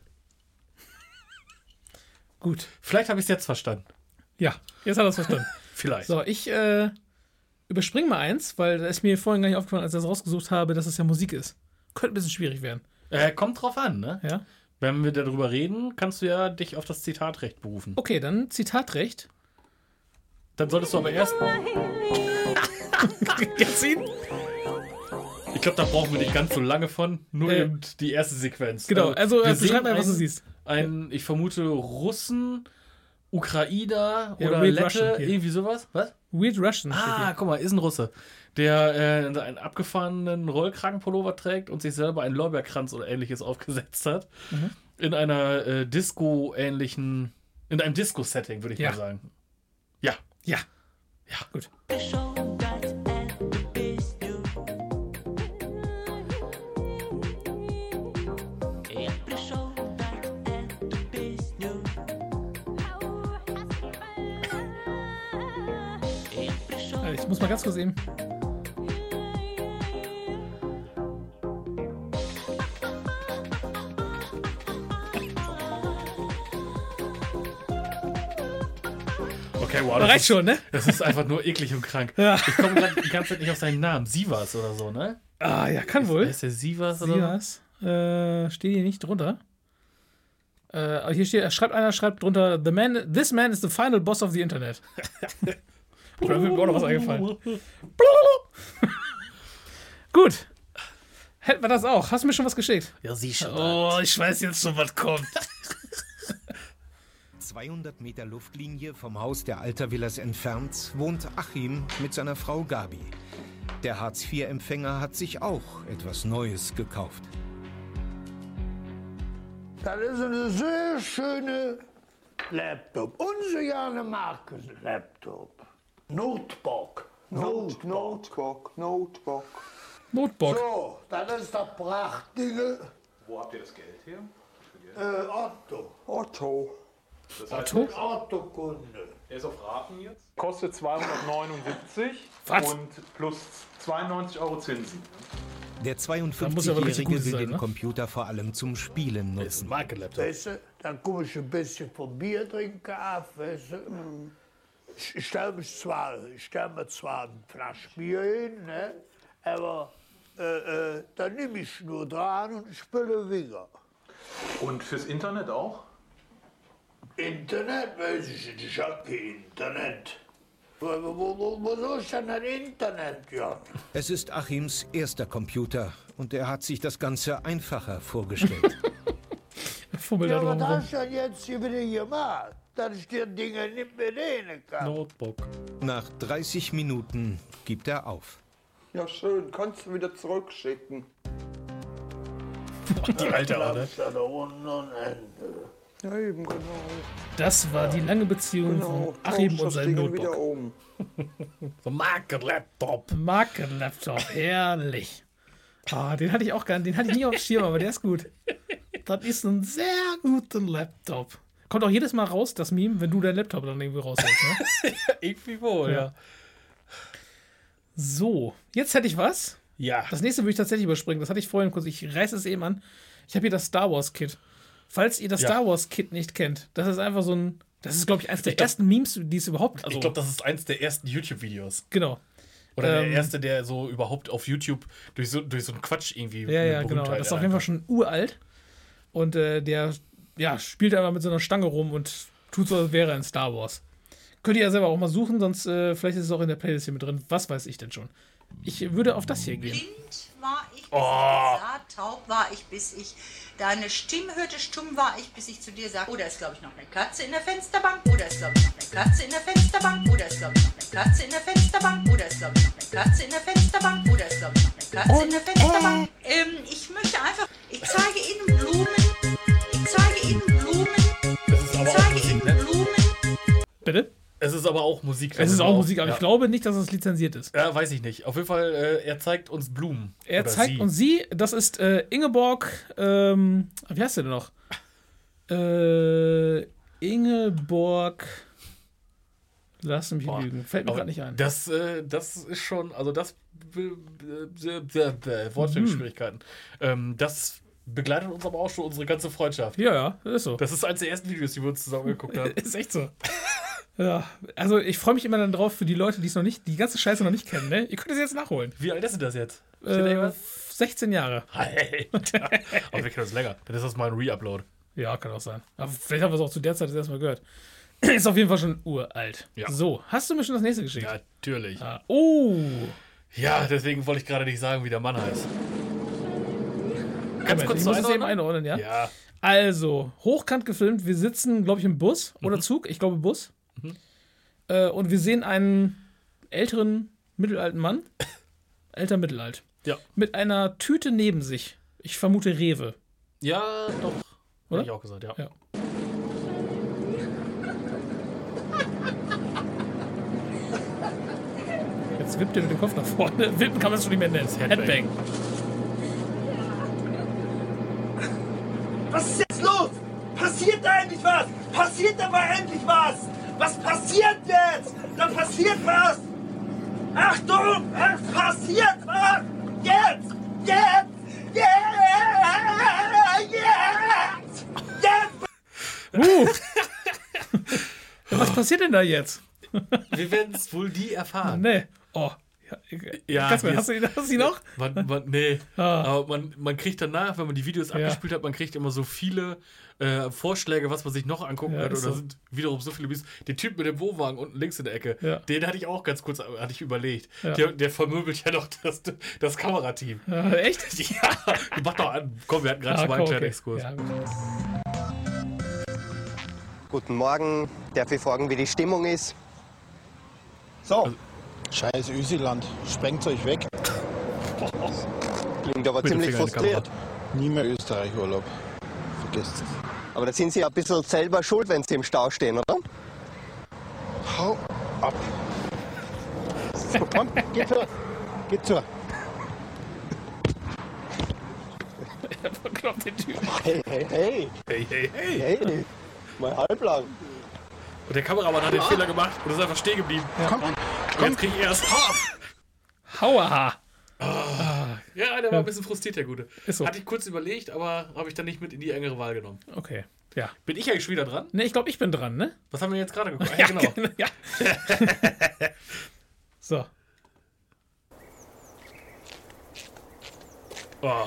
Gut. Vielleicht habe ich es jetzt verstanden. Ja, jetzt hat er es verstanden. Vielleicht. So, ich überspringe mal eins, weil da ist mir vorhin gar nicht aufgefallen, als ich das rausgesucht habe, dass es ja Musik ist. Könnte ein bisschen schwierig werden. Kommt drauf an, ne? Ja. Wenn wir darüber reden, kannst du ja dich auf das Zitatrecht berufen. Okay, dann Zitatrecht. Dann solltest du aber erst. Jetzt ihn? Ich glaube, da brauchen wir nicht ganz so lange von. Nur eben die erste Sequenz. Genau, also wir beschreib sehen mal, was du siehst. Ich vermute, Russen, Ukrainer Ja, oder Weird Lette, Russian hier. irgendwie sowas. Was? Weird Russian. steht Ah, hier. guck mal, ist ein Russe. Der einen abgefahrenen Rollkragenpullover trägt und sich selber einen Lorbeerkranz oder ähnliches aufgesetzt hat. In einer Disco-ähnlichen, in einem Disco-Setting, würde ich Ja. mal sagen. Ja. Ja. Ja, gut. Ich muss mal ganz kurz eben. Okay, wow. Das reicht schon, ne? Das ist einfach nur eklig und krank. Ja. Ich komme gerade die ganze Zeit nicht auf seinen Namen. Sivas oder so, ne? Ah, ja, kann wohl. Ist der Sivas oder Sievers. Steht hier nicht drunter. Hier steht, schreibt drunter, this man is the final boss of the Internet. Da wird mir auch noch was eingefallen. Gut. Hätten wir das auch. Hast du mir schon was geschickt? Ja, sieh schon. Oh, ich weiß jetzt schon, was kommt. 200 Meter Luftlinie vom Haus der Altervillas entfernt wohnt Achim mit seiner Frau Gabi. Der Hartz-IV-Empfänger hat sich auch etwas Neues gekauft. Das ist eine sehr schöne Laptop. Unsere gerne Marke Laptop. Notebook. Notebook. Notebook. So, das ist das Prachtdinge. Wo habt ihr das Geld her? Otto. Das heißt, Otto-Kunde. er ist auf Raten jetzt. Kostet 279 Was? und plus 92 Euro Zinsen. Der muss aber richtig 52-Jährige gut will sein, den ne? Computer vor allem zum Spielen Das ist ein nutzen. Markenlaptop. Weißt du, dann komme ich ein bisschen vom Bier trinken ab, weißt du. Ich stelle mir zwar eine Flasche Bier hin, ne? Aber dann nehme ich nur dran und spiele wieder. Und fürs Internet auch? Internet weiß ich nicht, ich habe kein Internet. Wo soll ich denn ein Internet, Jan? Es ist Achims erster Computer und er hat sich das Ganze einfacher vorgestellt. Fummel da Ja, drum was rum. hast du denn jetzt hier wieder gemacht? Dass ich dir Dinge nicht mehr nehmen kann. Notebook. Nach 30 Minuten gibt er auf. Ja, schön. Kannst du wieder zurückschicken. Die alte auch, ne? Das ist ja da unten und Ende. Ja, eben, genau. Das war die lange Beziehung von Achim und seinem Ding wieder Notebook. um. So Markenlaptop. Markenlaptop, herrlich. Ah, den hatte ich auch gar nicht, den hatte ich nie auf dem Schirm, aber der ist gut. Das ist ein sehr guter Laptop. Kommt auch jedes Mal raus, das Meme, wenn du deinen Laptop dann irgendwie raushältst, ne? Irgendwie wohl, ja. So, jetzt hätte ich was. Ja. Das nächste würde ich tatsächlich überspringen. Das hatte ich vorhin kurz. Ich reiße es eben an. Ich habe hier das Star Wars Kit. Falls ihr das Star Wars Kit nicht kennt, das ist einfach so ein. Das ist, glaube ich, eins der ersten Memes, die es überhaupt. Also, Ich glaube, das ist eins der ersten YouTube-Videos. Genau. Oder der erste, der so überhaupt auf YouTube durch so einen Quatsch irgendwie. Ja, genau. Das ist auf jeden Fall schon uralt. Und der spielt einfach mit so einer Stange rum und tut so, als wäre er in Star Wars. Könnt ihr ja selber auch mal suchen, sonst vielleicht ist es auch in der Playlist hier mit drin. Was weiß ich denn schon? Ich würde auf das hier gehen. Blind war ich, bis ich sah, taub war ich, bis ich deine Stimme hörte, stumm war ich, bis ich zu dir sagte, oder ist, glaube ich, noch eine Katze in der Fensterbank, oder ist, glaube ich, noch eine Katze in der Fensterbank, oder ist, glaube ich, noch eine Katze in der Fensterbank, oder ist, glaube ich, noch eine Katze in der Fensterbank, oder ist, glaube ich, noch eine Katze in der Fensterbank. Ich möchte einfach, ich zeige Ihnen Blumen, ich zeige Ihnen Blumen, Das ist aber auch Musik, ne? Bitte? Es ist aber auch Musik. Es ist auch Musik, aber ich glaube nicht, dass es lizenziert ist. Ja, weiß ich nicht. Auf jeden Fall, er zeigt uns Blumen. Er Oder zeigt uns sie, das ist Ingeborg, wie heißt der denn noch? Ingeborg, lass mich lügen, fällt mir gerade nicht ein. Das ist schon, also das Wortschwierigkeiten. Das begleitet uns aber auch schon unsere ganze Freundschaft. Ja, das ist so. Das ist eines der ersten Videos, die wir uns zusammen geguckt haben. Ist echt so. Ja, also ich freue mich immer dann drauf für die Leute, die es noch nicht, die ganze Scheiße noch nicht kennen, ne? Ihr könnt es jetzt nachholen. Wie alt ist denn das jetzt? 16 Jahre. Alter. Aber wir kennen das länger. Dann ist das mal ein Re-Upload. Ja, kann auch sein. Aber vielleicht haben wir es auch zu der Zeit das erstmal gehört. Ist auf jeden Fall schon uralt. Ja. So, hast du mir schon das nächste geschickt? Ja, natürlich. Ah. Oh! Ja, deswegen wollte ich gerade nicht sagen, wie der Mann heißt. Ganz kurz, ich muss es eben einordnen, ja? Ja. Also, hochkant gefilmt. Wir sitzen, glaube ich, im Bus oder Zug. Ich glaube, Bus. Und wir sehen einen älteren, mittelalten Mann. Älter, mittelalt. Ja. Mit einer Tüte neben sich. Ich vermute Rewe. Ja, doch. Oder? Hätte ich auch gesagt, ja. Jetzt wippt er mit dem Kopf nach vorne. Wippen kann man es schon nicht mehr nennen. Headbang. Was ist jetzt los? Passiert da endlich was? Passiert da mal endlich was? Was passiert jetzt? Da passiert was! Achtung! Es passiert was! Jetzt! Jetzt! Jetzt! Ja, was passiert denn da jetzt? Wir werden es wohl nie erfahren. Nee. Oh. Ja, Kasper, hast du ihn noch? Nee. Aber man kriegt danach, wenn man die Videos abgespielt hat, man kriegt immer so viele Vorschläge, was man sich noch angucken kann. Oder sind wiederum so viele Videos. Der Typ mit dem Wohnwagen unten links in der Ecke, den hatte ich auch ganz kurz überlegt. Ja. Der vermöbelt ja noch das Kamerateam. Ja, echt? Ja, mach doch an. Komm, wir hatten gerade schon mal einen kleinen Exkurs. Ja, Guten Morgen. Darf ich fragen, wie die Stimmung ist? So. Scheiß Ösiland. Sprengt euch weg. Klingt aber ziemlich frustriert. Nie mehr Österreich-Urlaub. Vergesst es. Aber da sind Sie ja ein bisschen selber schuld, wenn Sie im Stau stehen, oder? Hau ab. So, komm, geht zur. Geht zur. Er verkloppt den Typ. Hey. Hey. Hey. Mal halblang. Und der Kameramann hat den Fehler gemacht und ist einfach stehen geblieben. Ja. Komm. Jetzt krieg ich erst. Hauaha. Ja, der war ein bisschen frustriert, der Gute. Ist so. Hatte ich kurz überlegt, aber habe ich dann nicht mit in die engere Wahl genommen. Okay, ja. Bin ich eigentlich schon wieder dran? Ne, ich glaube, ich bin dran, ne? Was haben wir jetzt gerade geguckt? Ja, genau. Ja. So. Oh.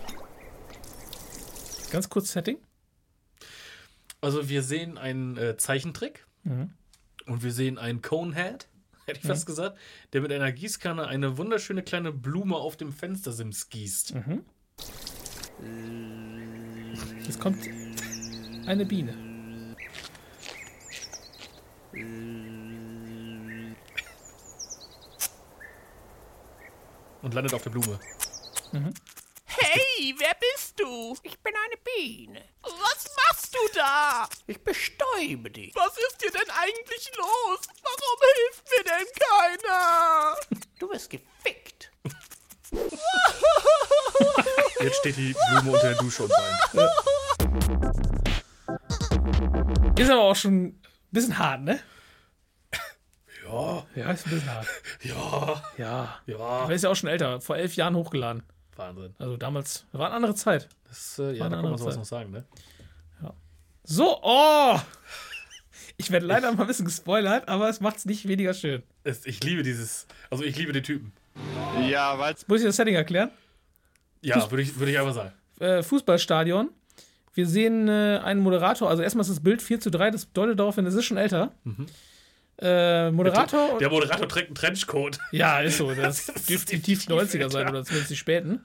Ganz kurz Setting. Also wir sehen einen Zeichentrick und wir sehen einen Conehead, hätte ich fast gesagt, der mit einer Gießkanne eine wunderschöne kleine Blume auf dem Fenstersims gießt. Jetzt kommt Eine Biene. Und landet auf der Blume. Mhm. Hey, wer bist du? Ich bin eine Biene. Was machst du da? Ich bestäube dich. Was ist dir denn eigentlich los? Warum hilft mir denn keiner? Du wirst gefickt. Jetzt steht die Blume unter der Dusche und weint. Ist aber auch schon ein bisschen hart, ne? Ja. Ja, ist ein bisschen hart. Ja. Ja. Ja. Der ist ja auch schon älter. Vor 11 Jahren hochgeladen. Wahnsinn. Also damals, war eine andere Zeit. Das, ja, da kann man sowas noch sagen, ne? Ja. So, oh! Ich werde leider mal ein bisschen gespoilert, aber es macht es nicht weniger schön. Ich liebe ich liebe den Typen. Ja, weil's. Muss ich das Setting erklären? Ja, würde ich einfach sagen. Fußballstadion. Wir sehen einen Moderator, also erstmal ist das Bild 4:3, das deutet darauf hin, es ist schon älter. Mhm. Moderator. Der Moderator trägt einen Trenchcoat. Ja, ist so. Das dürfte die tief 90er sein oder zumindest die späten.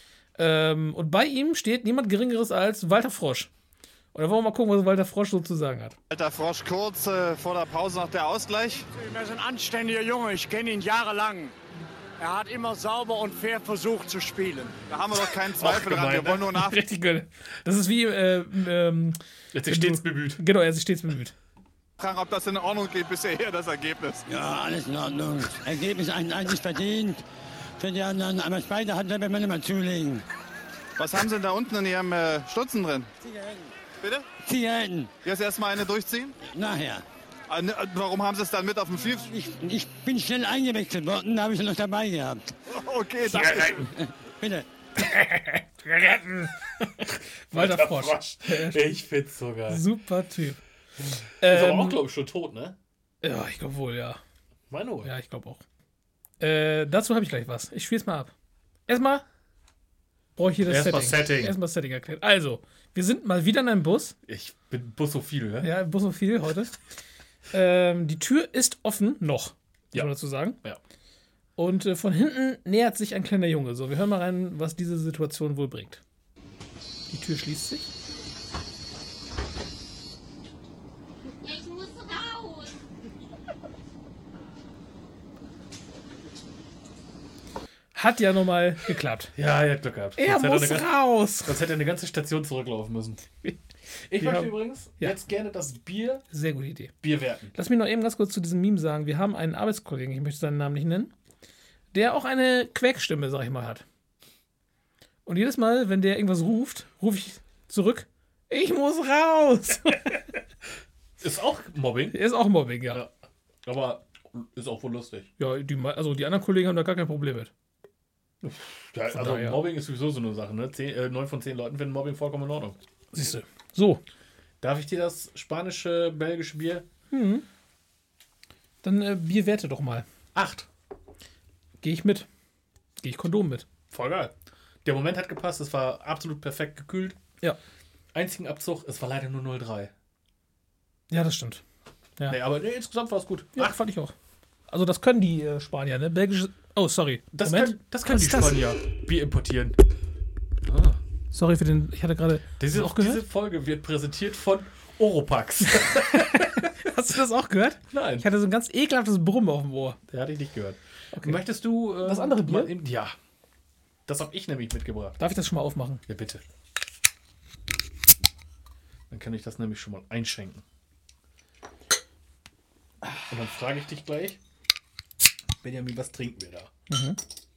Und bei ihm steht niemand Geringeres als Walter Frosch. Und da wollen wir mal gucken, was Walter Frosch so zu sagen hat. Walter Frosch kurz vor der Pause noch der Ausgleich. Er ist ein anständiger Junge, ich kenne ihn jahrelang. Er hat immer sauber und fair versucht zu spielen. Da haben wir doch keinen Zweifel dran, wir wollen nur nach. Richtig gut. Das ist wie. Er hat sich stets bemüht. Genau, er hat sich stets bemüht. Fragen, ob das in Ordnung geht bisher, das Ergebnis. Ja, alles in Ordnung. Ergebnis eigentlich verdient. Für die anderen, aber beide hat wir nicht mal zulegen. Was haben Sie denn da unten in Ihrem Stutzen drin? Zigaretten. Bitte? Zigaretten. Jetzt erstmal eine durchziehen? Nachher. Warum haben Sie es dann mit auf dem Field? Ich bin schnell eingewechselt worden, da habe ich sie noch dabei gehabt. Okay, danke. Bitte. Zigaretten. Walter Frosch. Ich find's so geil. Super Typ. Ist aber auch, glaube ich, schon tot, ne? Ja, ich glaube wohl, ja. Meine wohl. Ja, ich glaube auch. Dazu habe ich gleich was. Ich spiel's mal ab. Erstmal brauche ich hier das Setting. Erstmal das Setting erklärt. Also, wir sind mal wieder in einem Bus. Ich bin bussophil, ne? Ja, bussophil heute. Die Tür ist offen, noch, muss man dazu sagen. Ja. Und von hinten nähert sich ein kleiner Junge. So, wir hören mal rein, was diese Situation wohl bringt. Die Tür schließt sich. Ich muss raus. Hat ja nochmal geklappt. Ja, er hat Glück gehabt. Er muss raus. Sonst hätte er eine ganze Station zurücklaufen müssen. Ich möchte übrigens jetzt gerne das Bier. Sehr gute Idee. Bier werten. Lass mich noch eben ganz kurz zu diesem Meme sagen. Wir haben einen Arbeitskollegen, ich möchte seinen Namen nicht nennen, der auch eine Quäkstimme, sag ich mal, hat. Und jedes Mal, wenn der irgendwas ruft, rufe ich zurück: Ich muss raus. Ist auch Mobbing? Ist auch Mobbing, ja. Aber ist auch wohl lustig. Ja, die anderen Kollegen haben da gar kein Problem mit. Ja, also Mobbing ist sowieso so eine Sache, ne? 9 von 10 Leuten finden Mobbing vollkommen in Ordnung. Siehst du. So. Darf ich dir das spanische, belgische Bier? Mhm. Dann Bierwerte doch mal. 8. Gehe ich mit. Gehe ich Kondom mit. Voll geil. Der Moment hat gepasst, es war absolut perfekt gekühlt. Ja. Einzigen Abzug, es war leider nur 0,3. Ja, das stimmt. Ja. Nee, aber insgesamt war es gut. Ja, fand ich auch. Also das können die Spanier, ne? Belgische. Oh, sorry. Das können die Spanier. Bier importieren. Sorry für den. Ich hatte gerade. Diese Folge wird präsentiert von Oropax. Hast du das auch gehört? Nein. Ich hatte so ein ganz ekelhaftes Brummen auf dem Ohr. Der hatte ich nicht gehört. Okay. Möchtest du. Das andere Bier? Ja. Das habe ich nämlich mitgebracht. Darf ich das schon mal aufmachen? Ja, bitte. Dann kann ich das nämlich schon mal einschenken. Und dann frage ich dich gleich, Benjamin, was trinken wir da? Mhm.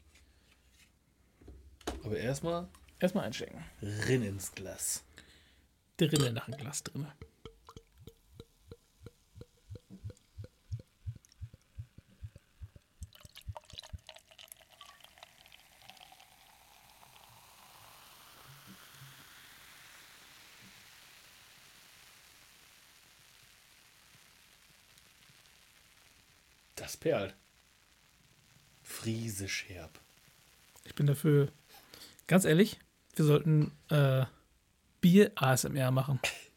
Aber erstmal einschenken. Rinn ins Glas. Drinne nach dem Glas drinne. Das perlt. Friesisch herb. Ich bin dafür, ganz ehrlich, wir sollten Bier-ASMR machen.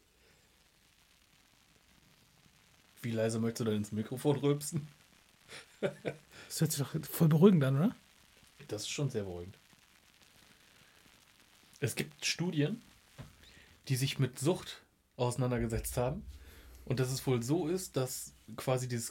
Wie leise möchtest du denn ins Mikrofon rülpsen? Das hört sich doch voll beruhigend an, oder? Das ist schon sehr beruhigend. Es gibt Studien, die sich mit Sucht auseinandergesetzt haben. Und dass es wohl so ist, dass quasi diese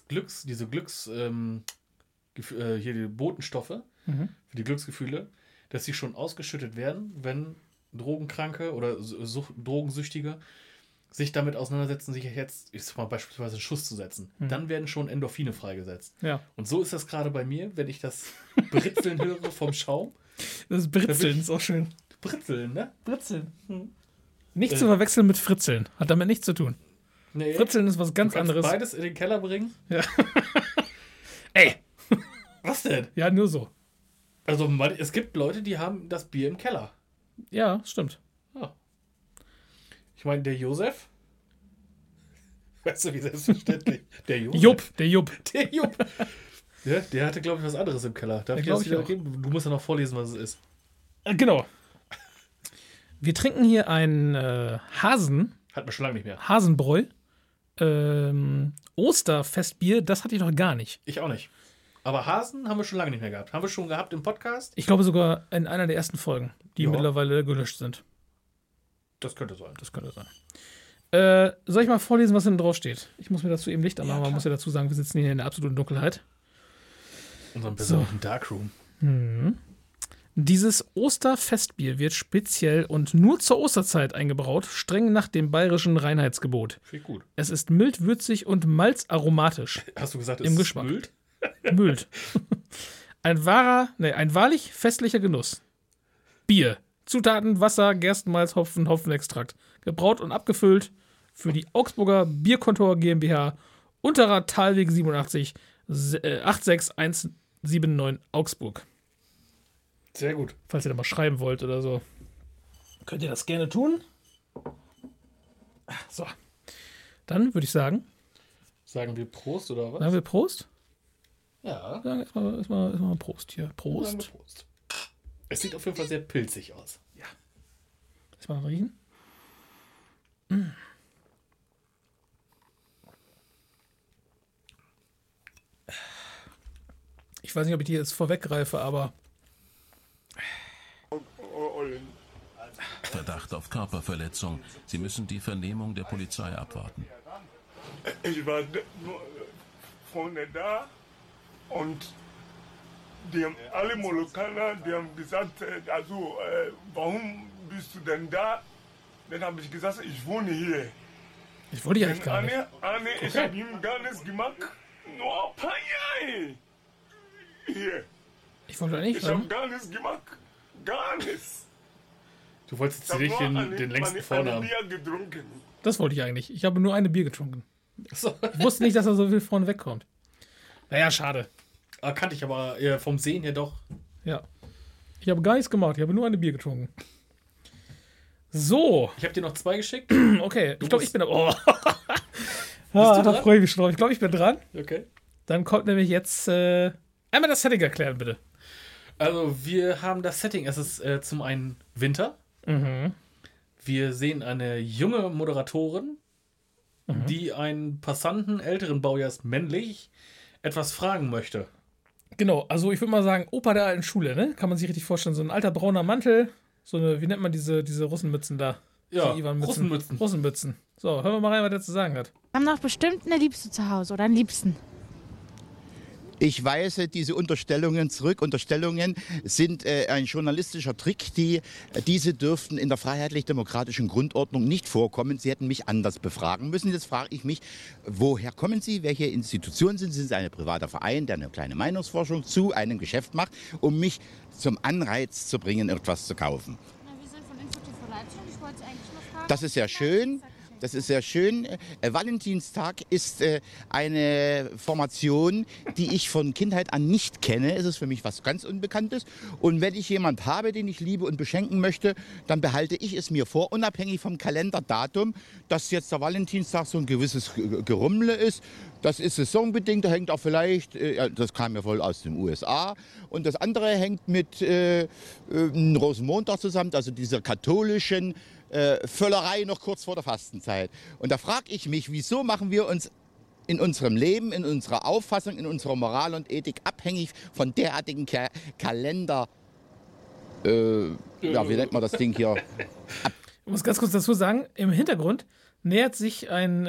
hier die Botenstoffe für die Glücksgefühle, dass sie schon ausgeschüttet werden, wenn Drogenkranke oder Drogensüchtige sich damit auseinandersetzen, sich jetzt, ich sag mal beispielsweise einen Schuss zu setzen. Dann werden schon Endorphine freigesetzt. Ja. Und so ist das gerade bei mir, wenn ich das Britzeln höre vom Schaum. Das Britzeln ist auch schön. Britzeln, ne? Britzeln. Nicht zu verwechseln mit Fritzeln. Hat damit nichts zu tun. Nee. Fritzeln ist was ganz anderes. Beides in den Keller bringen? Ja. Ey! Was denn? Ja, nur so. Also, es gibt Leute, die haben das Bier im Keller. Ja, stimmt. Ja. Ich meine, der Josef. Weißt du, wie selbstverständlich? Der Josef. Der Jupp. Ja, der hatte, glaube ich, was anderes im Keller. Darf ich das wieder geben? Du musst ja noch vorlesen, was es ist. Genau. Wir trinken hier einen Hasen. Hatten wir schon lange nicht mehr. Hasenbräu. Osterfestbier, das hatte ich noch gar nicht. Ich auch nicht. Aber Hasen haben wir schon lange nicht mehr gehabt. Haben wir schon gehabt im Podcast? Ich glaube sogar in einer der ersten Folgen, die mittlerweile gelöscht sind. Das könnte sein. Soll ich mal vorlesen, was hinten drauf steht? Ich muss mir dazu eben Licht anmachen. Man muss ja dazu sagen, wir sitzen hier in der absoluten Dunkelheit. Unseren persönlichen Darkroom. Dieses Osterfestbier wird speziell und nur zur Osterzeit eingebraut, streng nach dem bayerischen Reinheitsgebot. Finde gut. Es ist mild, würzig und malzaromatisch. Hast du gesagt, im es Geschmack. ist mild? Mild. Ein wahrlich festlicher Genuss. Bier. Zutaten: Wasser, Gerstenmalz, Hopfen, Hopfenextrakt. Gebraut und abgefüllt für die Augsburger Bierkontor GmbH, Unterer Talweg 87, 86179 Augsburg. Sehr gut. Falls ihr da mal schreiben wollt oder so, könnt ihr das gerne tun. So. Dann würde ich sagen. Sagen wir Prost oder was? Sagen wir Prost? Ja. Sagen erstmal Prost hier. Prost. Sagen wir Prost. Es sieht auf jeden Fall sehr pilzig aus. Ja. Erstmal riechen. Ich weiß nicht, ob ich die jetzt vorweggreife, aber. Verdacht auf Körperverletzung. Sie müssen die Vernehmung der Polizei abwarten. Ich war vorne da und die haben alle Molukaner, die haben gesagt, warum bist du denn da? Dann habe ich gesagt, ich wohne hier. Ich wollte ja eigentlich gar nicht. Anne, ich habe ihm gar nichts gemacht, nur ein paar Jahre. Hier. Ich wollte eigentlich Ich habe gar nichts gemacht, gar nichts. Du wolltest jetzt nicht den längsten Vornamen. Bier getrunken. Das wollte ich eigentlich. Ich habe nur eine Bier getrunken. So. Ich wusste nicht, dass da so viel vorne wegkommt. Naja, schade. Kannte ich aber vom Sehen her doch. Ja. Ich habe gar nichts gemacht. Ich habe nur eine Bier getrunken. So. Ich habe dir noch 2 geschickt. Okay. Ich glaube, ich bin da. Oh. Da freue ich mich schon drauf. Ich glaube, ich bin dran. Okay. Dann kommt nämlich jetzt einmal das Setting erklären, bitte. Also, wir haben das Setting. Es ist zum einen Winter. Wir sehen eine junge Moderatorin, die einen Passanten älteren Baujahrs männlich etwas fragen möchte. Genau, also ich würde mal sagen, Opa der alten Schule, ne? Kann man sich richtig vorstellen. So ein alter brauner Mantel, so eine, wie nennt man diese Russenmützen da? Ja, Russenmützen. Russenmützen. So, hören wir mal rein, was der zu sagen hat. Wir haben doch bestimmt eine Liebste zu Hause oder einen Liebsten. Ich weise diese Unterstellungen zurück. Unterstellungen sind ein journalistischer Trick. Diese dürften in der freiheitlich-demokratischen Grundordnung nicht vorkommen. Sie hätten mich anders befragen müssen. Jetzt frage ich mich, woher kommen Sie? Welche Institution sind Sie? Sind Sie ein privater Verein, der eine kleine Meinungsforschung zu einem Geschäft macht, um mich zum Anreiz zu bringen, etwas zu kaufen? Na, wir sind von Info Leipzig und ich wollte eigentlich nur fragen. Das ist sehr schön. Das ist sehr schön. Valentinstag ist eine Formation, die ich von Kindheit an nicht kenne. Es ist für mich was ganz Unbekanntes. Und wenn ich jemand habe, den ich liebe und beschenken möchte, dann behalte ich es mir vor, unabhängig vom Kalenderdatum, dass jetzt der Valentinstag so ein gewisses Gerummle ist. Das ist saisonbedingt, da hängt auch vielleicht, das kam ja wohl aus den USA. Und das andere hängt mit Rosenmontag zusammen, also dieser katholischen Völlerei noch kurz vor der Fastenzeit. Und da frage ich mich, wieso machen wir uns in unserem Leben, in unserer Auffassung, in unserer Moral und Ethik abhängig von derartigen Kalender, wie nennt man das Ding hier? Ich muss ganz kurz dazu sagen, im Hintergrund nähert sich ein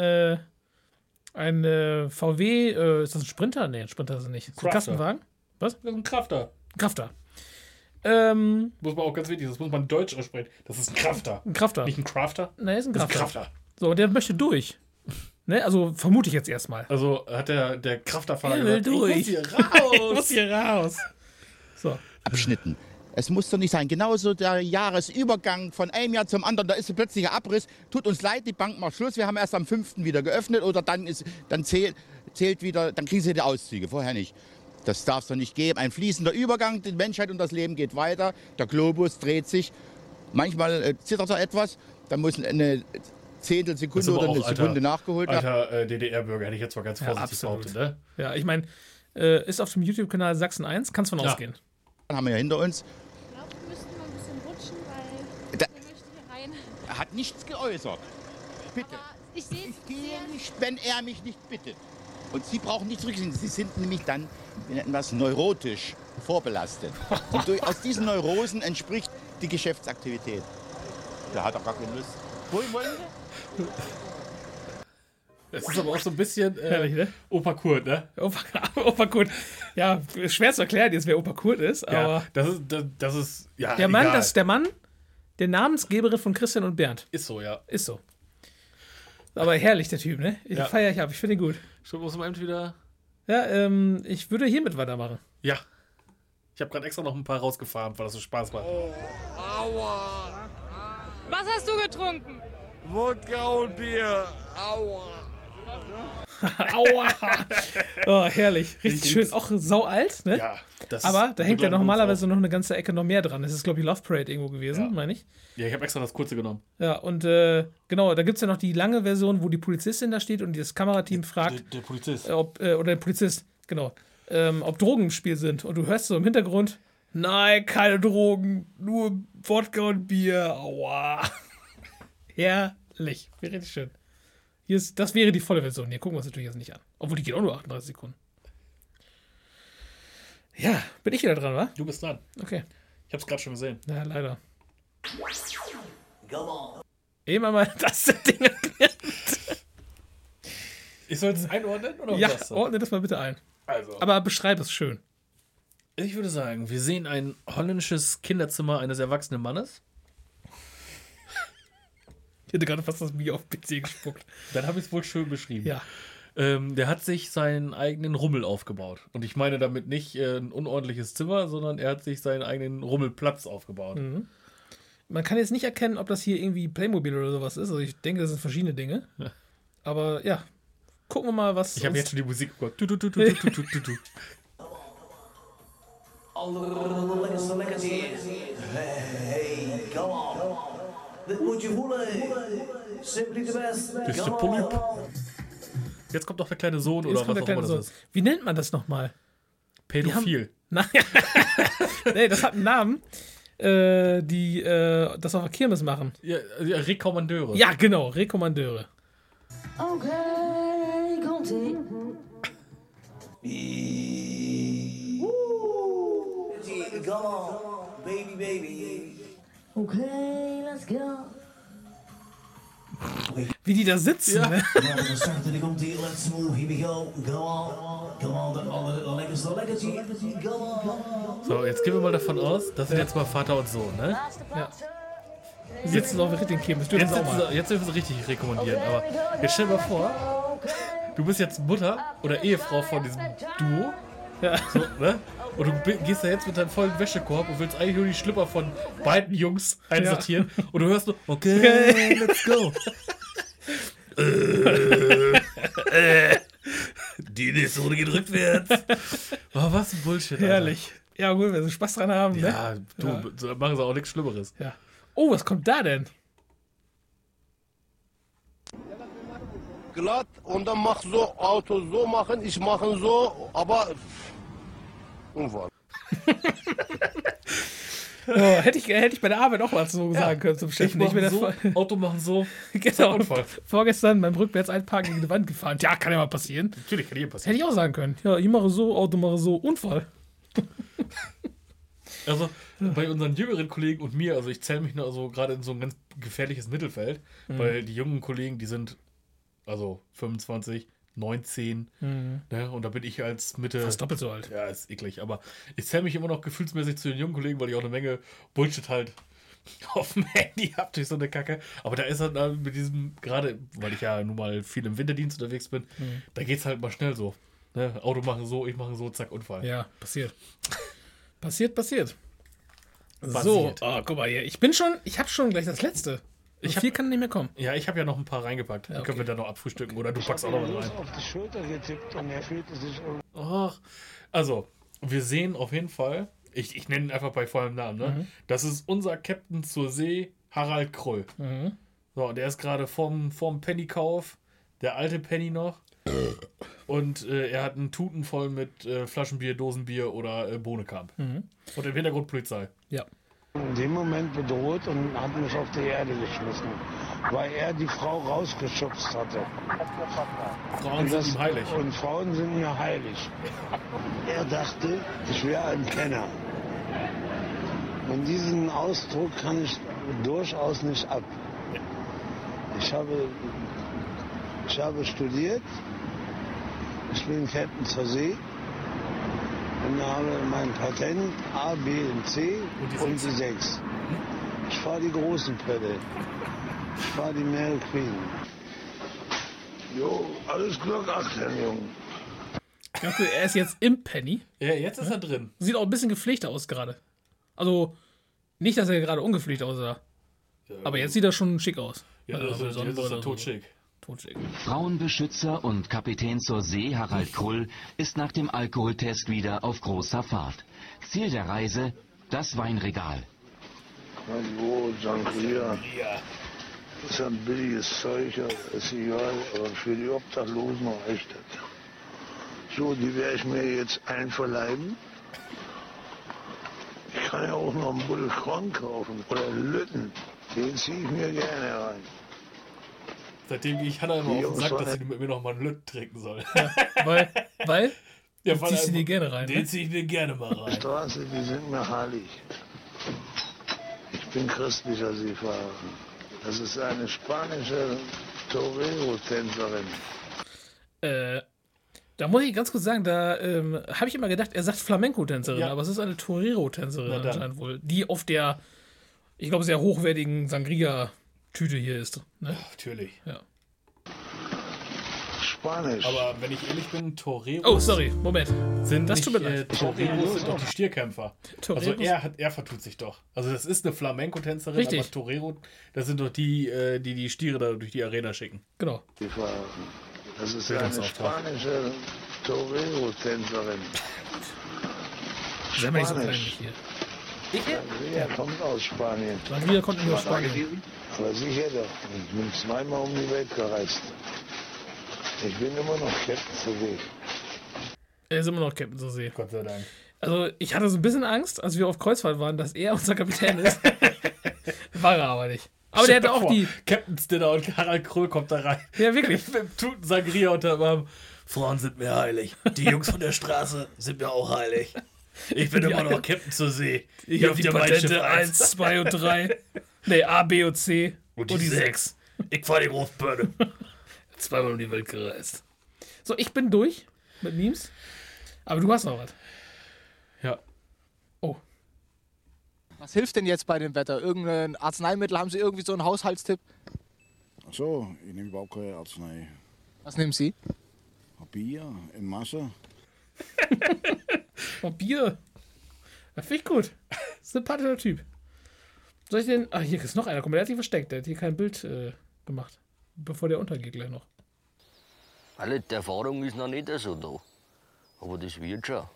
VW, ist das ein Sprinter? Nee, ein Sprinter ist es nicht. Ist ein Kastenwagen? Was? Das ist ein Crafter. Crafter. Muss man auch ganz wichtig, das muss man deutsch aussprechen. Das ist ein Crafter. Ein Crafter. Nicht ein Crafter? Nee, ist ein Das Crafter. ist ein Crafter. So, der möchte durch. Ne? Also vermute ich jetzt erstmal. Also hat der Crafterfahrer Er will durch. ich muss hier raus. Ich muss hier raus. So. Abschnitten. Es muss doch nicht sein. Genauso der Jahresübergang von einem Jahr zum anderen, da ist ein plötzlicher Abriss. Tut uns leid, die Bank macht Schluss. Wir haben erst am 5. wieder geöffnet oder dann zählt wieder, dann kriegen sie die Auszüge, vorher nicht. Das darf es doch nicht geben. Ein fließender Übergang, die Menschheit und das Leben geht weiter. Der Globus dreht sich. Manchmal zittert er etwas. Dann muss eine Zehntelsekunde oder eine Sekunde nachgeholt werden. Alter DDR-Bürger, hätte ich jetzt mal ganz vorsichtig behauptet. Ne? Ja, ich meine, ist auf dem YouTube-Kanal Sachsen 1, kannst von ausgehen. Dann haben wir ja hinter uns. Ich glaube, wir müssten mal ein bisschen rutschen, weil Da- der möchte hier rein. Er hat nichts geäußert. Bitte. Ich sehe Ich gehe nicht, wenn er mich nicht bittet. Und Sie brauchen nicht zurückziehen. Sie sind nämlich dann etwas neurotisch vorbelastet. Und aus diesen Neurosen entspricht die Geschäftsaktivität. Da hat er gar keine Lust. Wohin wollen Sie? Es ist aber auch so ein bisschen Herrlich, ne? Opa Kurt, ne? Opa Kurt. Ja, schwer zu erklären jetzt, wer Opa Kurt ist, aber. Ja, das ist ja, Der Mann, egal. das ist der Mann, der Namensgeberin von Christian und Bernd. Ist so, ja. Ist so. Aber herrlich, der Typ, ne? Ich feiere ich ab, ich finde ihn gut. Schon muss man wieder. Ja, ich würde hiermit weitermachen. Ja. Ich habe gerade extra noch ein paar rausgefahren, weil das so Spaß macht. Aua. Was hast du getrunken? Wodka und Bier. Aua. Aua! Oh, herrlich. Richtig schön. Auch sau alt, ne? Ja. Aber da hängt ja normalerweise noch eine ganze Ecke noch mehr dran. Das ist, glaube ich, Love Parade irgendwo gewesen, meine ich. Ja, ich habe extra das kurze genommen. Ja, und genau, da gibt es ja noch die lange Version, wo die Polizistin da steht und das Kamerateam fragt. Der Polizist. Oder der Polizist, genau. Ob Drogen im Spiel sind. Und du hörst so im Hintergrund, nein, keine Drogen, nur Wodka und Bier. Aua. Herrlich. Wäre richtig schön. Das wäre die volle Version. Hier gucken wir uns natürlich jetzt nicht an. Obwohl, die geht auch nur 38 Sekunden. Ja, bin ich wieder dran, wa? Du bist dran. Okay. Ich hab's gerade schon gesehen. Ja, leider. Eben mal das Ding erklärt. Ich soll es einordnen? Oder Ja, was? ordne das mal bitte ein. Also. Aber beschreib es schön. Ich würde sagen, wir sehen ein holländisches Kinderzimmer eines erwachsenen Mannes. Ich hätte gerade fast das Bier auf den PC gespuckt. Dann habe ich es wohl schön beschrieben. Ja. Der hat sich seinen eigenen Rummel aufgebaut. Und ich meine damit nicht ein unordentliches Zimmer, sondern er hat sich seinen eigenen Rummelplatz aufgebaut. Mhm. Man kann jetzt nicht erkennen, ob das hier irgendwie Playmobil oder sowas ist. Also ich denke, das sind verschiedene Dinge. Ja. Aber ja, gucken wir mal, was. Ich habe jetzt schon die Musik gehört. Du. Allerlekkerste lekkertjes. Hey, come on. Dit moet je voelen. Simply the best. Bist du Come Polyp? on. Jetzt kommt doch der kleine Sohn Jetzt oder kommt was der auch immer kleine das Sohn. ist. Wie nennt man das nochmal? Pädophil. Nee, das hat einen Namen. Die das auf der Kirmes machen. Ja, Rekommandeure. Ja, genau, Rekommandeure. Okay, komt-ie. Come on, baby. Okay, let's go. Wie die da sitzen, Ja. ne? Dan starten, die komt-ie. Let's move, here we go. Come on, de allerlekkerste lekkertje. Come on. So, jetzt gehen wir mal davon aus, das sind jetzt mal Vater und Sohn, ne? Ja. Die sitzen auf der richtigen Kirmes. Jetzt dürfen sie richtig rekommandieren, aber jetzt stell dir mal vor, du bist jetzt Mutter oder Ehefrau von diesem Duo. Ja. So, ne? Und du gehst da jetzt mit deinem vollen Wäschekorb und willst eigentlich nur die Schlüpper von beiden Jungs einsortieren. Ja. Und du hörst nur, okay, let's go. Die nächste Runde geht rückwärts. Oh, was ein Bullshit. Herrlich. Alter. Ja, gut, wenn sie Spaß dran haben. Ja, ne? du, so machen sie auch nichts Schlimmeres. Ja. Oh, was kommt da denn? Glatt und dann mach so, Auto so machen, ich mache so, aber Unfall. Hätte ich bei der Arbeit auch was so sagen können zum Chef. Ich mach so, Auto machen so. Genau. Vorgestern beim Rückwärts einparken gegen die Wand gefahren. Ja, kann ja mal passieren. Natürlich kann hier passieren. Hätte ich auch sagen können. Ja, ich mache so, Auto mache so, Unfall. Also bei unseren jüngeren Kollegen und mir, also ich zähle mich nur also gerade in so ein ganz gefährliches Mittelfeld, weil die jungen Kollegen, die sind also 25, 19, ne, und da bin ich als Mitte... Fast doppelt so alt. Ja, ist eklig, aber ich zähle mich immer noch gefühlsmäßig zu den jungen Kollegen, weil ich auch eine Menge Bullshit halt auf dem Handy habe durch so eine Kacke. Aber da ist halt mit diesem, gerade weil ich ja nun mal viel im Winterdienst unterwegs bin, da geht's halt mal schnell so. Ne? Auto machen so, ich mache so, zack, Unfall. Ja, passiert. Passiert. So, guck mal hier. Ich habe schon gleich das Letzte. Viel kann nicht mehr kommen. Ja, ich habe ja noch ein paar reingepackt. Ja, Die können wir dann noch abfrühstücken oder du packst auch noch was rein. auf die Schulter getippt und er fühlte sich Ach, also, wir sehen auf jeden Fall, ich nenne ihn einfach bei vollem Namen, ne? Das ist unser Captain zur See, Harald Krull. So, und der ist gerade vorm Pennykauf, der alte Penny noch. Und er hat einen Tuten voll mit Flaschenbier, Dosenbier oder Bohnekamp. Und im Hintergrund Polizei. Ja. in dem Moment bedroht und hat mich auf die Erde geschmissen, weil er die Frau rausgeschubst hatte. Frauen sind ihm heilig. Und Frauen sind mir heilig. Er dachte, ich wäre ein Penner. Und diesen Ausdruck kann ich durchaus nicht ab. Ich habe studiert, ich bin Captain zur See und habe mein Patent A, B und C und die 6. Ich fahre die großen Pferde. Ich fahre die Mary Queen. Jo, alles Glück, Achtung, Junge. Ganz gut, er ist jetzt im Penny. Ja, jetzt ist er drin. Sieht auch ein bisschen gepflegter aus gerade. Also, nicht, dass er gerade ungepflegt aussah. Ja, aber jetzt sieht er schon schick aus. Ja, also jetzt ist er totschick. Frauenbeschützer und Kapitän zur See Harald Krull ist nach dem Alkoholtest wieder auf großer Fahrt. Ziel der Reise, das Weinregal. Hallo, Sangria. Das ist ein billiges Zeug, ist egal, aber für die Obdachlosen reicht das. So, die werde ich mir jetzt einverleiben. Ich kann ja auch noch einen Buddel Korn kaufen oder Lütten. Den ziehe ich mir gerne rein. Seitdem gehe ich Hannah immer auf den Sack, dass sie mit mir noch mal einen Lütten trinken soll. Ja, weil? Ja, den ziehst du dir gerne rein. Den ziehe ich mir gerne mal rein. Die Straße, die sind mir heilig. Ich bin christlicher Seefahrer. Das ist eine spanische Torero-Tänzerin. Da muss ich ganz kurz sagen, da habe ich immer gedacht, er sagt Flamenco-Tänzerin, Ja. aber es ist eine Torero-Tänzerin Na dann. anscheinend wohl, die auf der, ich glaube, sehr hochwertigen Sangria-Tüte hier ist. Ne? Natürlich. Ja. Spanisch. Aber wenn ich ehrlich bin, Toreros... Oh, sorry, Moment. Sind Das nicht, tut mir leid. Toreros sind doch die Stierkämpfer. Toreros? Also er vertut sich doch. Also das ist eine Flamenco-Tänzerin, Richtig. aber Torero, das sind doch die, die Stiere da durch die Arena schicken. Genau. Das ist Bildungsauftrag. eine spanische Torero-Tänzerin. Sei mal nicht so kleinlich hier. Sangria kommt aus Spanien. Sangria kommt nicht aus Spanien. Aber sicher doch. Ich bin zweimal um die Welt gereist. Ich bin immer noch Captain zur See. Er ist immer noch Captain zur See. Gott sei Dank. Also, ich hatte so ein bisschen Angst, als wir auf Kreuzfahrt waren, dass er unser Kapitän ist. War er aber nicht. Aber der hatte auch die... Captain's Dinner und Harald Krull kommt da rein. Ja, wirklich. Mit Tuten Sangria unter dem Arm. Frauen sind mir heilig. Die Jungs von der Straße sind mir auch heilig. Ich bin immer noch Captain zur See. Ich habe die Patente 1, 2 und 3. Nee, A, B und C. Und die 6. Ich fahr die Großbörde. Zweimal um die Welt gereist. So, ich bin durch mit Memes. Aber du hast noch was. Ja. Oh. Was hilft denn jetzt bei dem Wetter? Irgendein Arzneimittel? Haben Sie irgendwie so einen Haushaltstipp? Ach so, ich nehme überhaupt keine Arznei. Was nehmen Sie? Bier in Masse. Oh, Bier. Das finde ich gut. Sympathischer Typ. Soll ich den... Ah, hier ist noch einer. Guck mal, der hat sich versteckt. Der hat hier kein Bild gemacht. Bevor der untergeht gleich noch. Alle, die Erfahrung ist noch nicht so da. Aber das wird schon.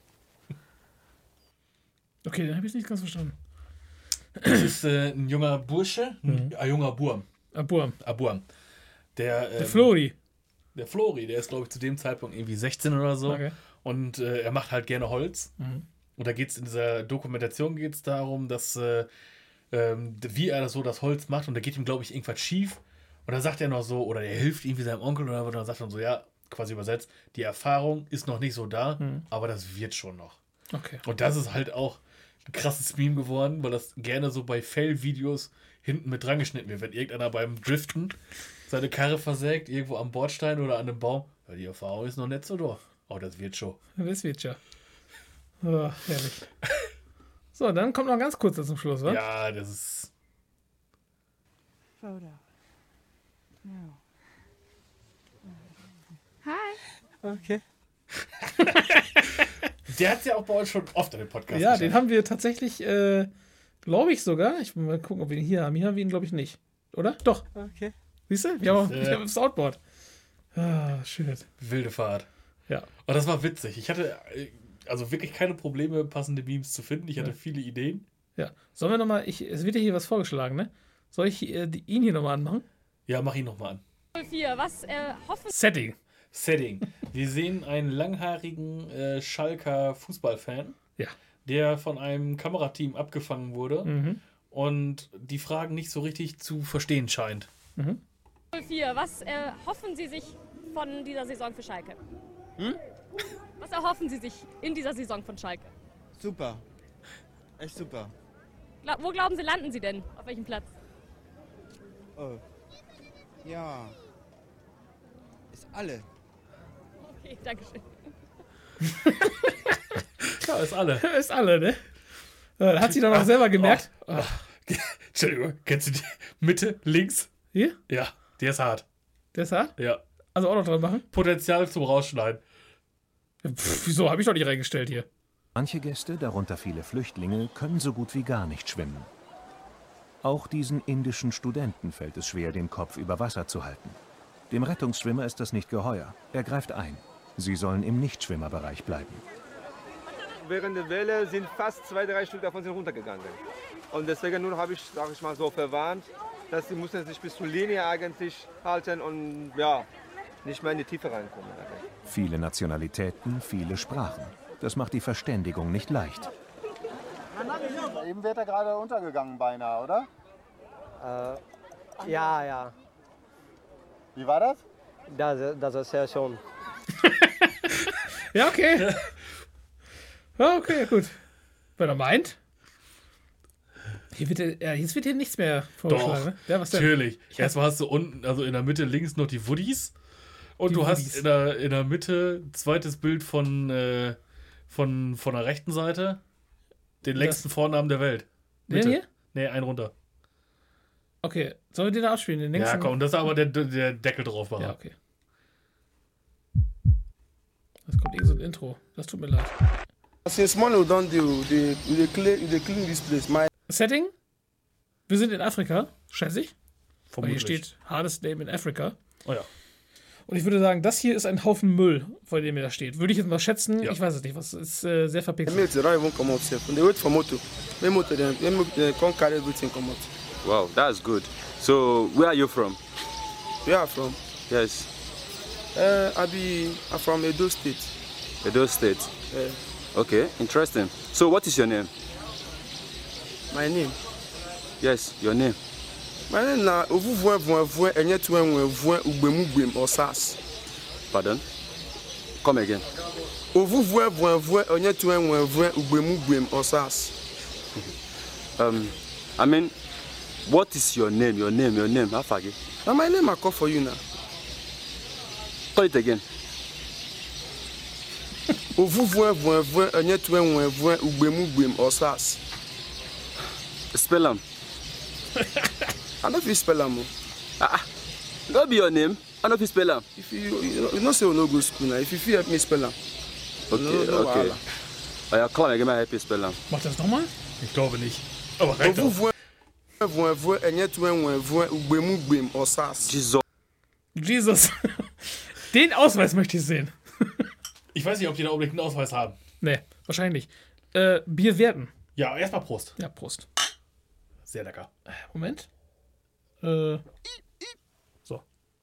Okay, dann habe ich es nicht ganz verstanden. Das ist ein junger Bursche, ein junger Burm. Ein Burm. Ein Burm. Der Flori. Der Flori, der ist, glaube ich, zu dem Zeitpunkt irgendwie 16 oder so. Okay. Und er macht halt gerne Holz. Und da geht es in dieser Dokumentation geht's darum, dass wie er so das Holz macht. Und da geht ihm, glaube ich, irgendwas schief. Und dann sagt er noch so, oder er hilft irgendwie seinem Onkel. Und dann sagt er so, ja, quasi übersetzt, die Erfahrung ist noch nicht so da, aber das wird schon noch. Okay. Und das ist halt auch ein krasses Meme geworden, weil das gerne so bei Fail-Videos hinten mit dran geschnitten wird. Wenn irgendeiner beim Driften seine Karre versägt, irgendwo am Bordstein oder an einem Baum. Ja, die Erfahrung ist noch nicht so da. Oh, das wird schon. Das wird schon. Oh, herrlich. So, dann kommt noch ganz kurz zum Schluss, wa? Ja, das ist... Photo. No. Hi. Okay. Der hat ja auch bei uns schon oft in den Podcast Ja, geschafft. den haben wir tatsächlich, glaube ich sogar. Ich will mal gucken, ob wir ihn hier haben. Hier haben wir ihn, glaube ich, nicht. Oder? Doch. Okay. Siehst du? Wir haben das Soundboard. Ah, schön. Wilde Fahrt. Ja. Und das war witzig. Ich hatte also wirklich keine Probleme, passende Memes zu finden. Ich hatte viele Ideen. Ja. Sollen wir nochmal, es wird ja hier was vorgeschlagen, ne? Soll ich ihn hier nochmal anmachen? Ja, mach ihn nochmal an. 04, was hoffen... Setting. Wir sehen einen langhaarigen Schalker Fußballfan, der von einem Kamerateam abgefangen wurde und die Fragen nicht so richtig zu verstehen scheint. 04, was hoffen Sie sich von dieser Saison für Schalke? Was erhoffen Sie sich in dieser Saison von Schalke? Super. Echt super. Wo glauben Sie, landen Sie denn? Auf welchem Platz? Oh. Ja. Ist alle. Okay, danke schön. Ja, ist alle. Ist alle, ne? Da hat sie dann auch selber gemerkt. Oh. Entschuldigung, kennst du die Mitte, links? Hier? Ja, der ist hart. Der ist hart? Ja. Also auch noch dran machen? Potenzial zum Rausschneiden. Wieso? Habe ich doch nicht reingestellt hier. Manche Gäste, darunter viele Flüchtlinge, können so gut wie gar nicht schwimmen. Auch diesen indischen Studenten fällt es schwer, den Kopf über Wasser zu halten. Dem Rettungsschwimmer ist das nicht geheuer. Er greift ein. Sie sollen im Nichtschwimmerbereich bleiben. Während der Welle sind fast 2-3 Stück davon sind runtergegangen. Und deswegen nun habe ich, sage ich mal so, verwarnt, dass sie müssen sich bis zur Linie eigentlich halten und ja, nicht mehr in die Tiefe reinkommen. Viele Nationalitäten, viele Sprachen. Das macht die Verständigung nicht leicht. Eben wird er gerade untergegangen beinahe, oder? Ja. Wie war das? Das ist ja schon. Ja, okay. Ja, okay, gut. Wenn er meint. Jetzt wird hier nichts mehr vorgeschlagen. Doch, Ne? Ja, was denn? natürlich. Erstmal hast du unten, also in der Mitte links noch die Woodies. Und du hast in der Mitte zweites Bild von der rechten Seite den längsten Vornamen der Welt. Den hier? Nee, einen runter. Okay, sollen wir den da abspielen? Den ja, komm, das ist aber der Deckel drauf machen. Ja, okay. Das kommt so ein Intro. Das tut mir leid. Since money don't do, they clean this place. Setting? Wir sind in Afrika, schätze ich. Weil hier Vermutlich. steht Hardest Name in Africa. Oh ja. Und ich würde sagen, das hier ist ein Haufen Müll, vor dem mir da steht. Würde ich jetzt mal schätzen. Ja. Ich weiß es nicht. Was ist sehr verpixelt. They don't even come out safe. They wait for motor. When motor they can't carry everything come out. Wow, that's good. So, where are you from? Where are you from? Yes, I'm from Edo State. Edo State. Okay, interesting. So, what is your name? My name? Yes, your name. My name na Ovuvwe Ugbemubem Osas. Pardon? Come again. Ovuvwe Ugbemubem Osas. I mean, what is your name? Your name, Afagi. Now my name I call for you now. Call it again. Ovuvwe Ugbemubem Osas. Spell them. I don't feel spell them. That be your name. I don't spell them. If you don't say we no go school now. If you feel help me spell them. Okay, okay. Ja, komm, gib mir help you spell them. Mach das nochmal? Ich glaube nicht. Aber recht auf. Jesus. Den Ausweis möchte ich sehen. Ich weiß nicht, ob die da unbedingt einen Ausweis haben. Nee, wahrscheinlich. Bier werten. Ja, erstmal Prost. Ja, Prost. Sehr lecker. Moment. So.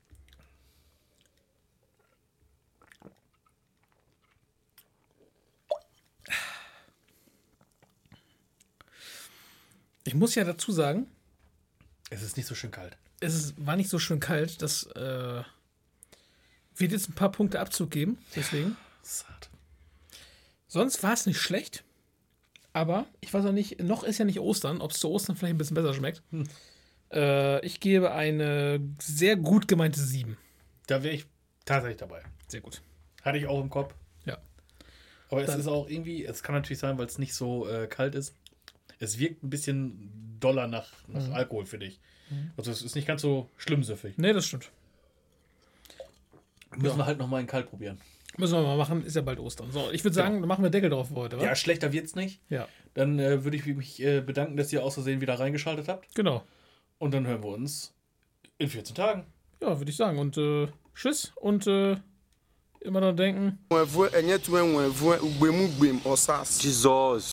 Ich muss ja dazu sagen, Es ist nicht so schön kalt. war nicht so schön kalt, das wird jetzt ein paar Punkte Abzug geben, deswegen. Sad. Sonst war es nicht schlecht, Aber ich weiß noch ist ja nicht Ostern, ob es zu Ostern vielleicht ein bisschen besser schmeckt. Ich gebe eine sehr gut gemeinte 7. Da wäre ich tatsächlich dabei. Sehr gut. Hatte ich auch im Kopf. Ja. Aber es ist auch irgendwie, es kann natürlich sein, weil es nicht so kalt ist. Es wirkt ein bisschen doller nach Alkohol, finde ich. Also es ist nicht ganz so schlimm süffig. Nee, das stimmt. Müssen wir halt nochmal in kalt probieren. Müssen wir mal machen, ist ja bald Ostern. So, ich würde sagen, dann machen wir Deckel drauf für heute, wa? Ja, schlechter wird's nicht. Ja. Dann würde ich mich bedanken, dass ihr aus Versehen wieder reingeschaltet habt. Genau. Und dann hören wir uns in 14 Tagen. Ja, würde ich sagen. Und tschüss und immer noch denken. Jesus.